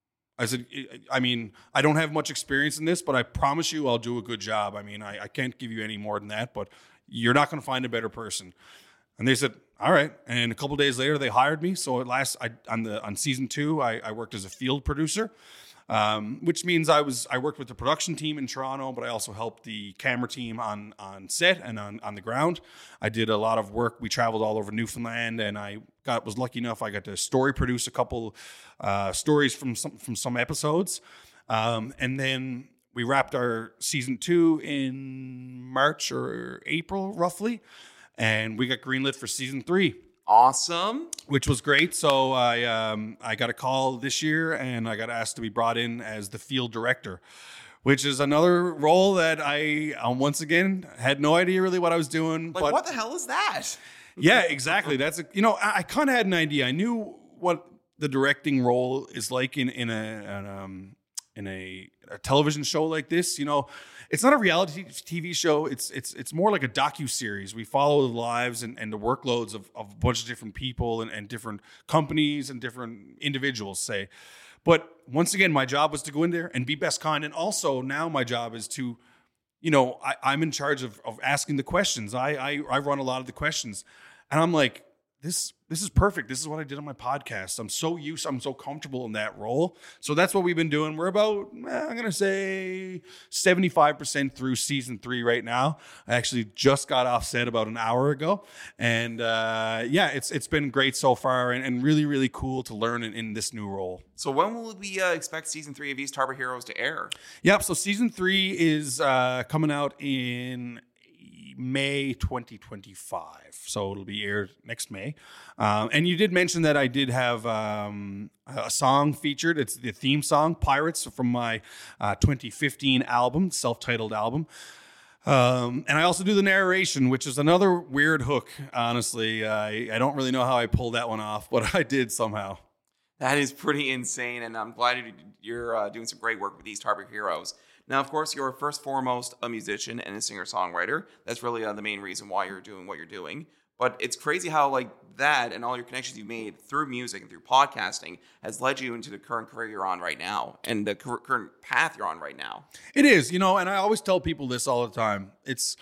Speaker 7: I said, I mean, I don't have much experience in this, but I promise you I'll do a good job. I mean, I, I can't give you any more than that, but you're not going to find a better person. And they said, all right. And a couple of days later, they hired me. So at last, I, on the on season two, I, I worked as a field producer, um, which means I was I worked with the production team in Toronto, but I also helped the camera team on on set and on, on the ground. I did a lot of work. We traveled all over Newfoundland, and I got was lucky enough I got to story produce a couple uh, stories from some from some episodes, um, and then we wrapped our season two in March or April, roughly. And we got greenlit for season three.
Speaker 1: Awesome.
Speaker 7: Which was great. So I um, I got a call this year, and I got asked to be brought in as the field director, which is another role that I, um, once again, had no idea really what I was doing.
Speaker 1: Like,
Speaker 7: but
Speaker 1: what the hell is that?
Speaker 7: Yeah, exactly. That's a, you know, I, I kind of had an idea. I knew what the directing role is like in in a an, um in a, a television show like this. You know, it's not a reality T V show. It's it's it's more like a docu-series. We follow the lives and, and the workloads of, of a bunch of different people and, and different companies and different individuals, say. But once again, my job was to go in there and be best con. And also now my job is to, you know, I, I'm in charge of, of asking the questions. I, I I run a lot of the questions. And I'm like, this this is perfect. This is what I did on my podcast. I'm so used, I'm so comfortable in that role. So that's what we've been doing. We're about, eh, I'm going to say seventy-five percent through season three right now. I actually just got off set about an hour ago. And uh, yeah, it's it's been great so far and, and really, really cool to learn in, in this new role.
Speaker 1: So when will we uh, expect season three of East Harbor Heroes to air?
Speaker 7: Yep. So season three is uh, coming out in May twenty twenty-five, so it'll be aired next May. Um, and you did mention that I did have um, a song featured. It's the theme song, Pirates, from my uh, twenty fifteen album, self-titled album. Um, and I also do the narration, which is another weird hook, honestly. I, I don't really know how I pulled that one off, but I did somehow.
Speaker 1: That is pretty insane, and I'm glad you're uh, doing some great work with East Harbor Heroes. Now, of course, you're first and foremost a musician and a singer-songwriter. That's really uh, the main reason why you're doing what you're doing. But it's crazy how like that and all your connections you made through music and through podcasting has led you into the current career you're on right now and the cur- current path you're on right now.
Speaker 7: It is, you know, and I always tell people this all the time. It's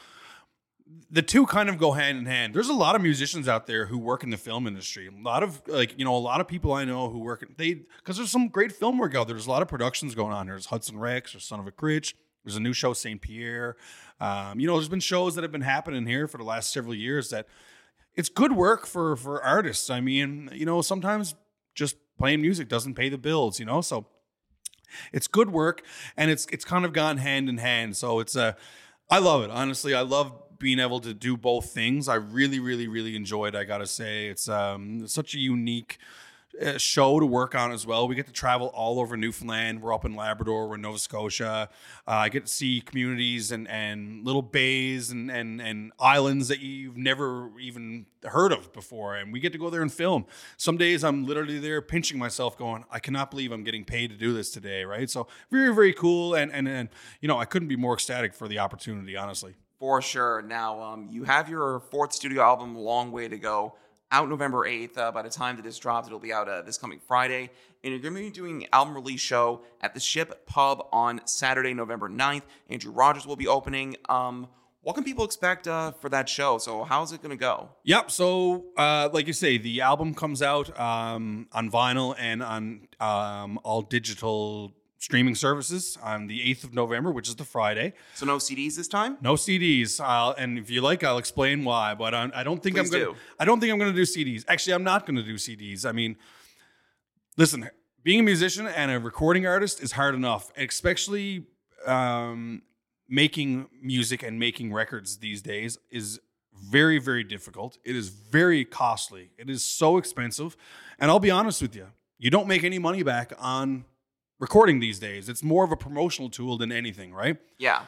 Speaker 7: the two kind of go hand in hand. There's a lot of musicians out there who work in the film industry. A lot of like, you know, a lot of people I know who work they because there's some great film work out there. There's a lot of productions going on. There's Hudson Rex, there's Son of a Critch. There's a new show, Saint Pierre. Um, you know, there's been shows that have been happening here for the last several years that it's good work for for artists. I mean, you know, sometimes just playing music doesn't pay the bills, you know, so it's good work and it's it's kind of gone hand in hand. So it's uh, I love it. Honestly, I love being able to do both things. I really, really, really enjoyed it, I gotta say. It's um, such a unique uh, show to work on as well. We get to travel all over Newfoundland. We're up in Labrador. We're in Nova Scotia. Uh, I get to see communities and, and little bays and, and, and islands that you've never even heard of before. And we get to go there and film. Some days I'm literally there pinching myself going, I cannot believe I'm getting paid to do this today, right? So very, very cool. And, and, and you know, I couldn't be more ecstatic for the opportunity, honestly.
Speaker 1: For sure. Now, um, you have your fourth studio album, Long Way to Go, out November eighth. Uh, by the time that this drops, it'll be out uh, this coming Friday. And you're going to be doing an album release show at the Ship Pub on Saturday, November ninth. Andrew Rogers will be opening. Um, what can people expect uh, for that show? So how's it going to go?
Speaker 7: Yep. So, uh, like you say, the album comes out um, on vinyl and on um, all digital streaming services on the eighth of November, which is the Friday.
Speaker 1: So no C Ds this time?
Speaker 7: No C Ds. Uh, and if you like, I'll explain why. But I, I don't think
Speaker 1: Please
Speaker 7: I'm going.
Speaker 1: do.
Speaker 7: I don't think I'm going to do C Ds. Actually, I'm not going to do C Ds. I mean, listen, being a musician and a recording artist is hard enough, especially um, making music and making records these days is very, very difficult. It is very costly. It is so expensive. And I'll be honest with you, you don't make any money back on recording these days. It's more of a promotional tool than anything, right?
Speaker 1: Yeah.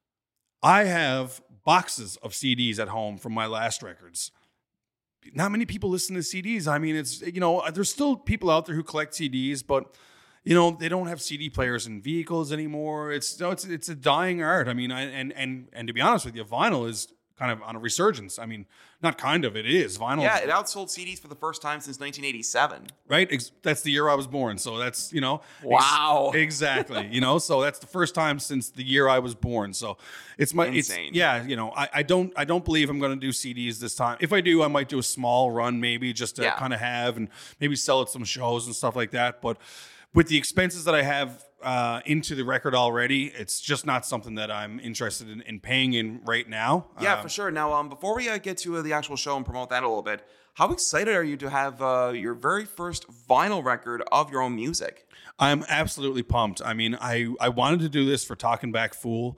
Speaker 7: I have boxes of C Ds at home from my last records. Not many people listen to C Ds. I mean, it's, you know, there's still people out there who collect C Ds, but, you know, they don't have C D players in vehicles anymore. It's, you know, it's, it's a dying art. I mean, I, and, and, and to be honest with you, vinyl is kind of on a resurgence. I mean, not kind of, it is. Vinyl.
Speaker 1: Yeah, it outsold C Ds for the first time since nineteen eighty-seven.
Speaker 7: Right? Ex- that's the year I was born. So that's, you know.
Speaker 1: Wow.
Speaker 7: Ex- exactly. You know, so that's the first time since the year I was born. So it's my,
Speaker 1: Insane.
Speaker 7: It's, yeah, you know, I, I don't, I don't believe I'm going to do C Ds this time. If I do, I might do a small run maybe just to
Speaker 1: Yeah.
Speaker 7: kind of have and maybe sell at some shows and stuff like that. But with the expenses that I have uh, into the record already, it's just not something that I'm interested in, in paying in right now.
Speaker 1: Yeah,
Speaker 7: Um,
Speaker 1: for sure. Now, um, before we uh, get to uh, the actual show and promote that a little bit, how excited are you to have uh, your very first vinyl record of your own music?
Speaker 7: I'm absolutely pumped. I mean, I, I wanted to do this for Talking Back Fool.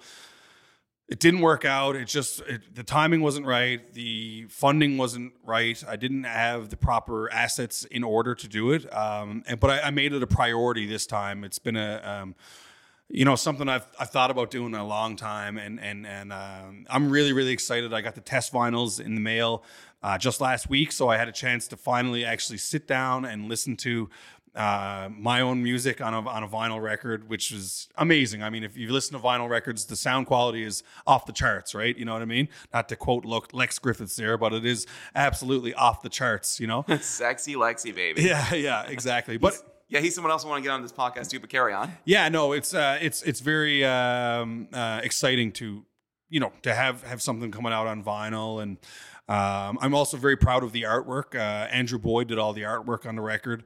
Speaker 7: It didn't work out. It just, it, the timing wasn't right. The funding wasn't right. I didn't have the proper assets in order to do it. Um, and, but I, I made it a priority this time. It's been a, um, you know, something I've, I've thought about doing a long time. And, and, and um, I'm really, really excited. I got the test vinyls in the mail uh, just last week. So I had a chance to finally actually sit down and listen to uh, my own music on a, on a vinyl record, which is amazing. I mean, if you listen to vinyl records, the sound quality is off the charts, right? You know what I mean? Not to quote Lex Griffiths there, but it is absolutely off the charts, you know?
Speaker 1: Sexy Lexi, baby.
Speaker 7: Yeah, yeah, exactly. But
Speaker 1: Yeah, he's someone else I want to get on this podcast too, but carry on.
Speaker 7: yeah, no, it's uh, it's it's very um, uh, exciting to, you know, to have have something coming out on vinyl. And um, I'm also very proud of the artwork. Uh, Andrew Boyd did all the artwork on the record.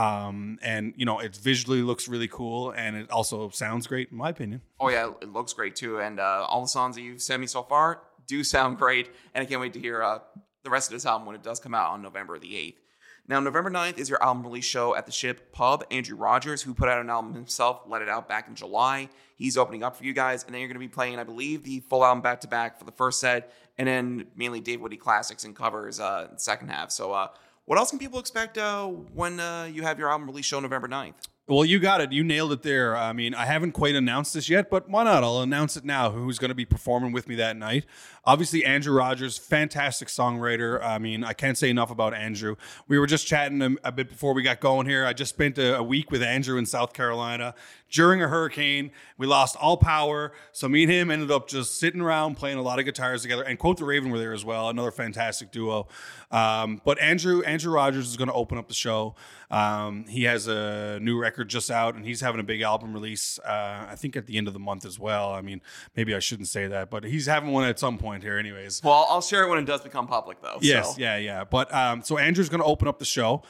Speaker 7: Um, and, you know, it visually looks really cool. And it also sounds great, in my opinion.
Speaker 1: Oh, yeah, it looks great too. And uh, all the songs that you've sent me so far do sound great. And I can't wait to hear uh, the rest of this album when it does come out on November the eighth. Now, November ninth is your album release show at the Ship Pub. Andrew Rogers, who put out an album himself, let it out back in July. He's opening up for you guys. And then you're going to be playing, I believe, the full album back-to-back for the first set. And then mainly Dave Woody classics and covers uh, in the second half. So uh, what else can people expect uh, when uh, you have your album release show November ninth?
Speaker 7: Well, you got it. You nailed it there. I mean, I haven't quite announced this yet, but why not? I'll announce it now. Who's going to be performing with me that night? Obviously, Andrew Rogers, fantastic songwriter. I mean, I can't say enough about Andrew. We were just chatting a, a bit before we got going here. I just spent a, a week with Andrew in South Carolina during a hurricane. We lost all power, so me and him ended up just sitting around playing a lot of guitars together. And Quote the Raven were there as well, another fantastic duo. Um, but Andrew Andrew Rogers is going to open up the show. Um, he has a new record just out, and he's having a big album release, uh, I think at the end of the month as well. I mean, maybe I shouldn't say that, but he's having one at some point here anyways.
Speaker 1: Well, I'll share it when it does become public, though.
Speaker 7: Yes,
Speaker 1: so.
Speaker 7: yeah, yeah. But um, so Andrew's going to open up the show,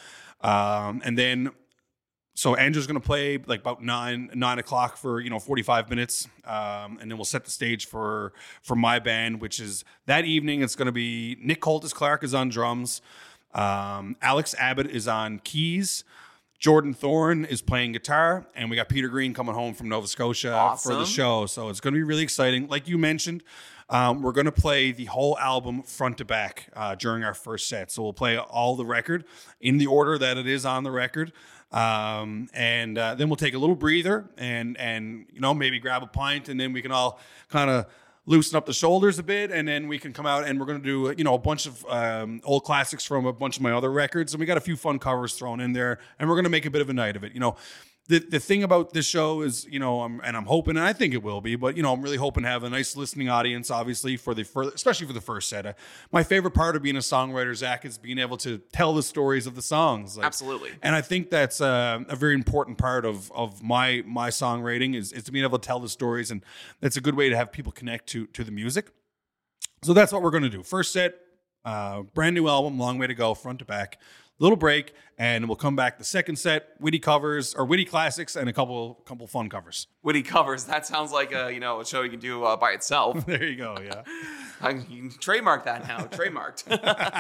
Speaker 7: um, and then so Andrew's going to play like about nine nine o'clock for you know forty-five minutes, um, and then we'll set the stage for for my band, which is that evening. It's going to be Nick Coltis Clark is on drums, um, Alex Abbott is on keys. Jordan Thorne is playing guitar, and we got Peter Green coming home from Nova Scotia
Speaker 1: Awesome.
Speaker 7: for the show. So it's going to be really exciting. Like you mentioned, um, we're going to play the whole album front to back uh, during our first set. So we'll play all the record in the order that it is on the record. Um, and uh, then we'll take a little breather and, and, you know, maybe grab a pint, and then we can all kind of loosen up the shoulders a bit, and then we can come out and we're going to do, you know, a bunch of um, old classics from a bunch of my other records. And we got a few fun covers thrown in there, and we're going to make a bit of a night of it. You know, the the thing about this show is, you know, I'm, and I'm hoping, and I think it will be, but, you know, I'm really hoping to have a nice listening audience, obviously, for the for, especially for the first set. Uh, my favorite part of being a songwriter, Zach, is being able to tell the stories of the songs. Like,
Speaker 1: Absolutely.
Speaker 7: and I think that's uh, a very important part of of my my songwriting is, is to being able to tell the stories, and that's a good way to have people connect to to the music. So that's what we're going to do. First set, uh, brand new album, Long Way to Go, front to back. Little break, and we'll come back the second set, witty covers or witty classics, and a couple couple fun covers.
Speaker 1: Witty covers. That sounds like a you know a show you can do uh, by itself.
Speaker 7: There you go. Yeah.
Speaker 1: I, you can trademark that now. Trademarked.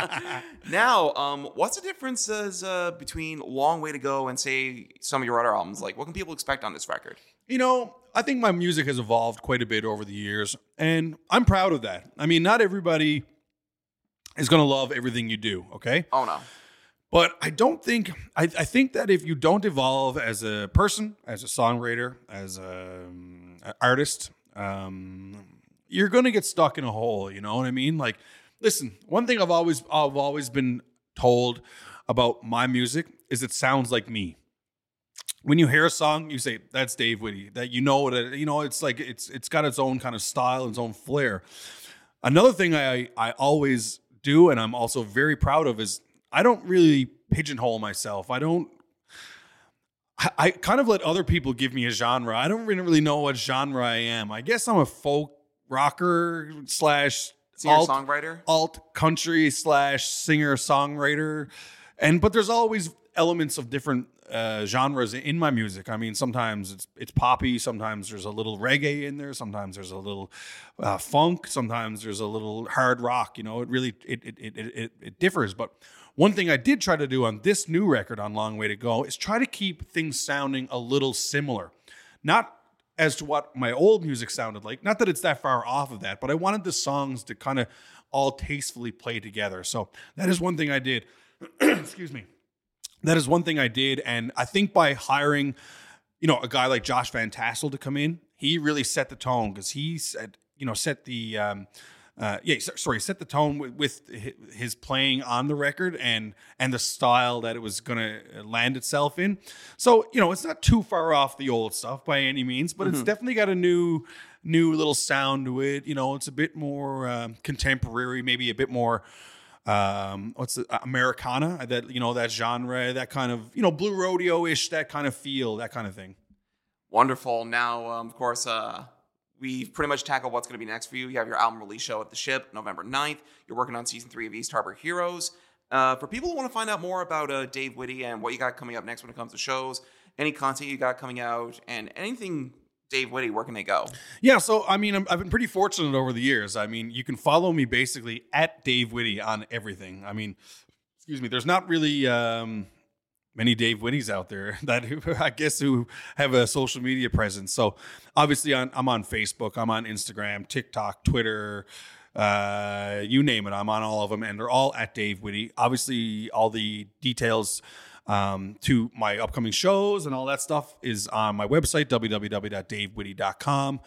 Speaker 1: Now, um, what's the differences uh, between Long Way to Go and say some of your other albums? Like, what can people expect on this record?
Speaker 7: You know, I think my music has evolved quite a bit over the years, and I'm proud of that. I mean, not everybody is going to love everything you do, okay?
Speaker 1: Oh, no.
Speaker 7: But I don't think, I, I think that if you don't evolve as a person, as a songwriter, as a, um, an artist, um, you're going to get stuck in a hole, you know what I mean? Like, listen, one thing I've always, I've always been told about my music is it sounds like me. When you hear a song, you say, that's Dave Whitty. That you know that, you know, it's like, it's it's got its own kind of style, its own flair. Another thing I I always do, and I'm also very proud of, is I don't really pigeonhole myself. I don't, I, I kind of let other people give me a genre. I don't really, really know what genre I am. I guess I'm a folk rocker slash alt,
Speaker 1: songwriter,
Speaker 7: alt country slash singer songwriter. And, but there's always elements of different uh, genres in my music. I mean, sometimes it's, it's poppy. Sometimes there's a little reggae in there. Sometimes there's a little uh, funk. Sometimes there's a little hard rock. You know, it really, it, it, it, it, it differs. But one thing I did try to do on this new record on Long Way to Go is try to keep things sounding a little similar. Not as to what my old music sounded like. Not that it's that far off of that, but I wanted the songs to kind of all tastefully play together. So that is one thing I did. Excuse me. That is one thing I did. And I think by hiring, you know, a guy like Josh Van Tassel to come in, he really set the tone because he said, you know, set the, um, Uh, yeah, sorry, set the tone with, with his playing on the record and and the style that it was going to land itself in. So, you know, it's not too far off the old stuff by any means, but mm-hmm. it's definitely got a new new little sound to it. You know, it's a bit more um, contemporary, maybe a bit more, um, what's the, Americana, that, you know, that genre, that kind of, you know, Blue Rodeo-ish, that kind of feel, that kind of thing.
Speaker 1: Wonderful. Now, um, of course, uh we've pretty much tackled what's going to be next for you. You have your album release show at the Ship, November ninth. You're working on season three of East Harbor Heroes. Uh, for people who want to find out more about uh, Dave Whitty and what you got coming up next when it comes to shows, any content you got coming out, and anything Dave Whitty, where can they go?
Speaker 7: Yeah, so, I mean, I'm, I've been pretty fortunate over the years. I mean, you can follow me basically at Dave Whitty on everything. I mean, excuse me, there's not really... Um, many Dave Whittys out there that who, I guess who have a social media presence. So obviously on, I'm on Facebook, I'm on Instagram, TikTok, Twitter, uh, you name it. I'm on all of them and they're all at Dave Whitty. Obviously all the details um, to my upcoming shows and all that stuff is on my website, w w w dot dave whitty dot com.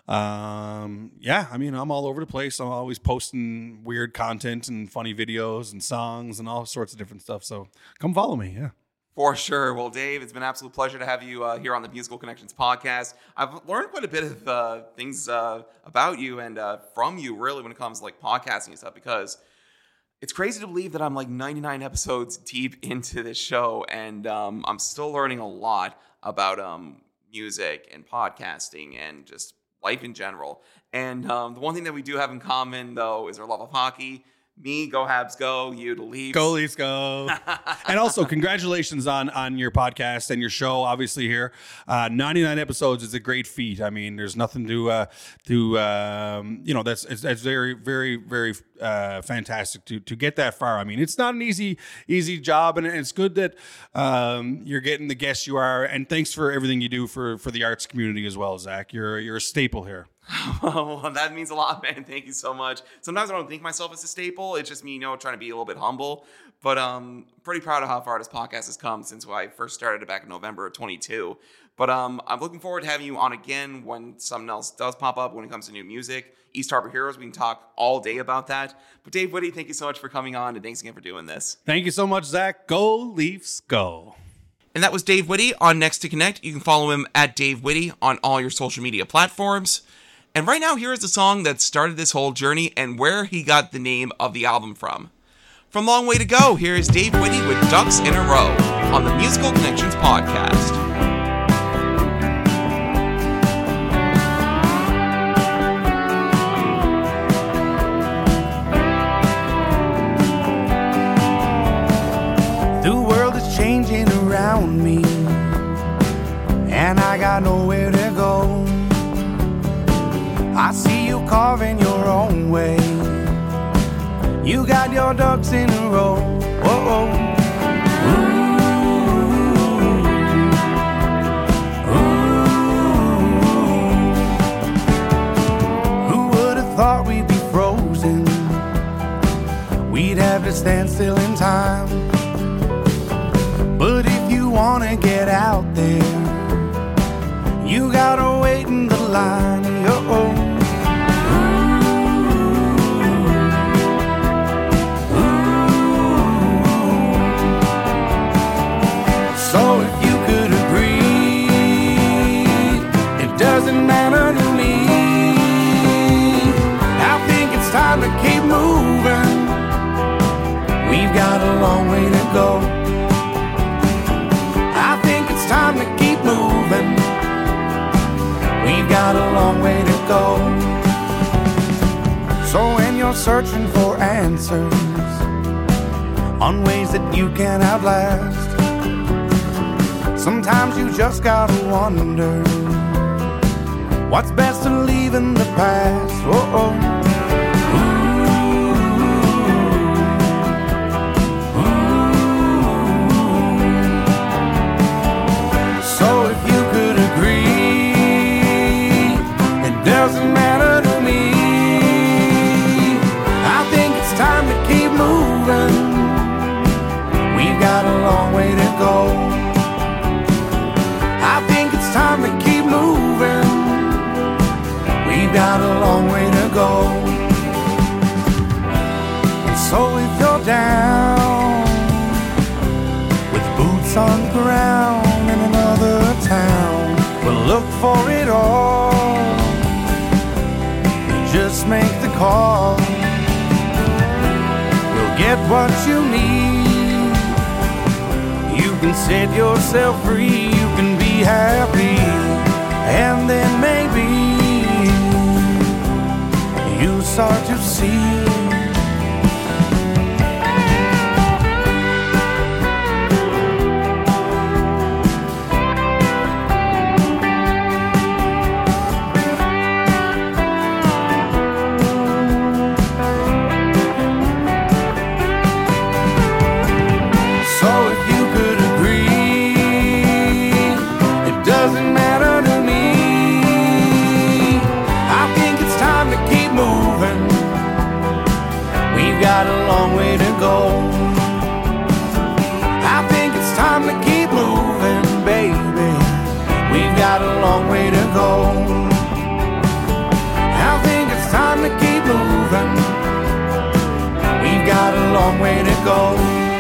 Speaker 7: Um, yeah, I mean, I'm all over the place. I'm always posting weird content and funny videos and songs and all sorts of different stuff. So come follow me. Yeah.
Speaker 1: For sure. Well, Dave, it's been an absolute pleasure to have you uh, here on the Musical Connections podcast. I've learned quite a bit of uh, things uh, about you and uh, from you, really, when it comes to like podcasting and stuff, because it's crazy to believe that I'm like ninety-nine episodes deep into this show, and um, I'm still learning a lot about um, music and podcasting and just life in general. And um, the one thing that we do have in common, though, is our love of hockey. Me, go Habs, go. You, the Leafs.
Speaker 7: Go Leafs, go. And also, congratulations on on your podcast and your show, obviously, here. Uh, ninety-nine episodes is a great feat. I mean, there's nothing to, uh, to um, you know, that's it's, that's very, very, very uh, fantastic to to get that far. I mean, it's not an easy, easy job, and it's good that um, you're getting the guests you are. And thanks for everything you do for, for the arts community as well, Zach. You're, you're a staple here.
Speaker 1: Well, that means a lot, man. Thank you so much. Sometimes I don't think myself as a staple. It's just me, you know, trying to be a little bit humble. But um, pretty proud of how far this podcast has come since I first started it back in November of twenty-two. But um, I'm looking forward to having you on again when something else does pop up when it comes to new music. East Harbor Heroes, we can talk all day about that. But Dave Whitty, thank you so much for coming on, and thanks again for doing this.
Speaker 7: Thank you so much, Zach. Go Leafs, go.
Speaker 1: And that was Dave Whitty on Next to Connect. You can follow him at Dave Whitty on all your social media platforms. And right now, here is the song that started this whole journey and where he got the name of the album from. From Long Way to Go, here is Dave Whitty with Ducks in a Row on the Musical Connections podcast.
Speaker 8: The world is changing around me, and I got nowhere to go. I see you carving your own way. You got your ducks in a row. Whoa, ooh, ooh, have to stand still in time. But if you wanna get out there, you gotta wait in the line. Oh. So if you could agree, it doesn't matter to me. I think it's time to keep moving. We've got a long way to go. I think it's time to keep moving. We've got a long way to go. So when you're searching for answers on ways that you can outlast, sometimes you just gotta wonder what's best to leave in the past. Oh, so if you could agree, it doesn't matter to me. I think it's time to keep moving. We've got a long way to go. Time to keep moving. We've got a long way to go. And so if you're down with boots on the ground in another town, well, look for it all. You just make the call. You'll get what you need. You can set yourself free. You can be happy, and then maybe you start to see. Got a long way to go. I think it's time to keep moving, baby. We've got a long way to go. I think it's time to keep moving. We've got a long way to go.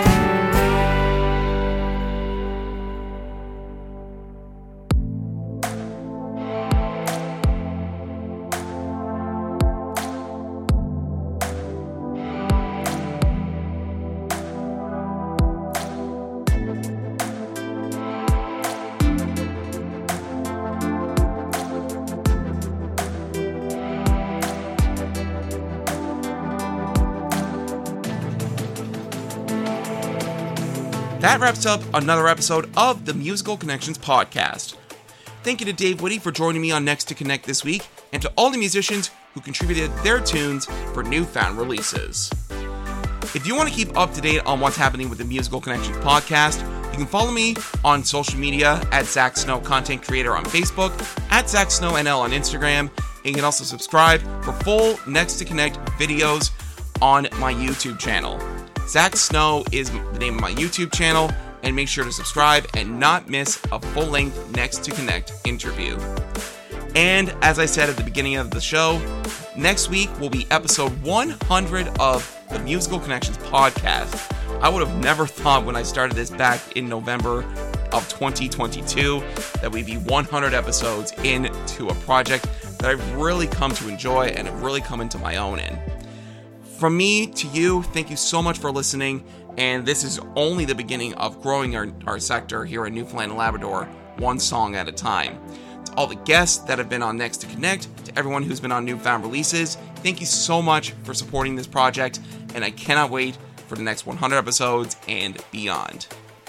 Speaker 1: That wraps up another episode of the Musical Connections podcast. Thank you to Dave Whitty for joining me on Next to Connect this week, and to all the musicians who contributed their tunes for newfound releases. If you want to keep up to date on what's happening with the Musical Connections podcast, you can follow me on social media at Zach Snow Content Creator on Facebook, at Zach Snow N L on Instagram, and you can also subscribe for full Next to Connect videos on my YouTube channel. Zach Snow is the name of my YouTube channel, and make sure to subscribe and not miss a full-length Next to Connect interview. And as I said at the beginning of the show, next week will be episode one hundred of the Musical Connections podcast. I would have never thought when I started this back in November of twenty twenty-two that we'd be one hundred episodes into a project that I've really come to enjoy and have really come into my own in. From me to you, thank you so much for listening, and this is only the beginning of growing our, our sector here in Newfoundland and Labrador, one song at a time. To all the guests that have been on Next to Connect, to everyone who's been on Newfound Releases, thank you so much for supporting this project, and I cannot wait for the next one hundred episodes and beyond.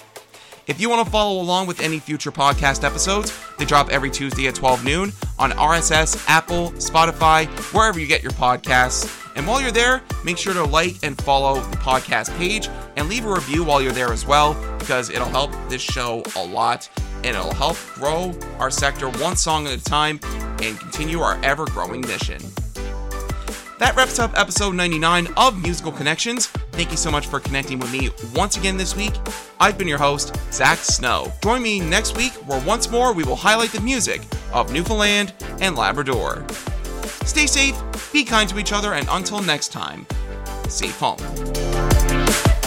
Speaker 1: If you want to follow along with any future podcast episodes, they drop every Tuesday at twelve noon on R S S, Apple, Spotify, wherever you get your podcasts. And while you're there, make sure to like and follow the podcast page and leave a review while you're there as well, because it'll help this show a lot and it'll help grow our sector one song at a time and continue our ever-growing mission. That wraps up episode ninety-nine of Musical Connections. Thank you so much for connecting with me once again this week. I've been your host, Zach Snow. Join me next week where once more we will highlight the music of Newfoundland and Labrador. Stay safe, be kind to each other, and until next time, safe home.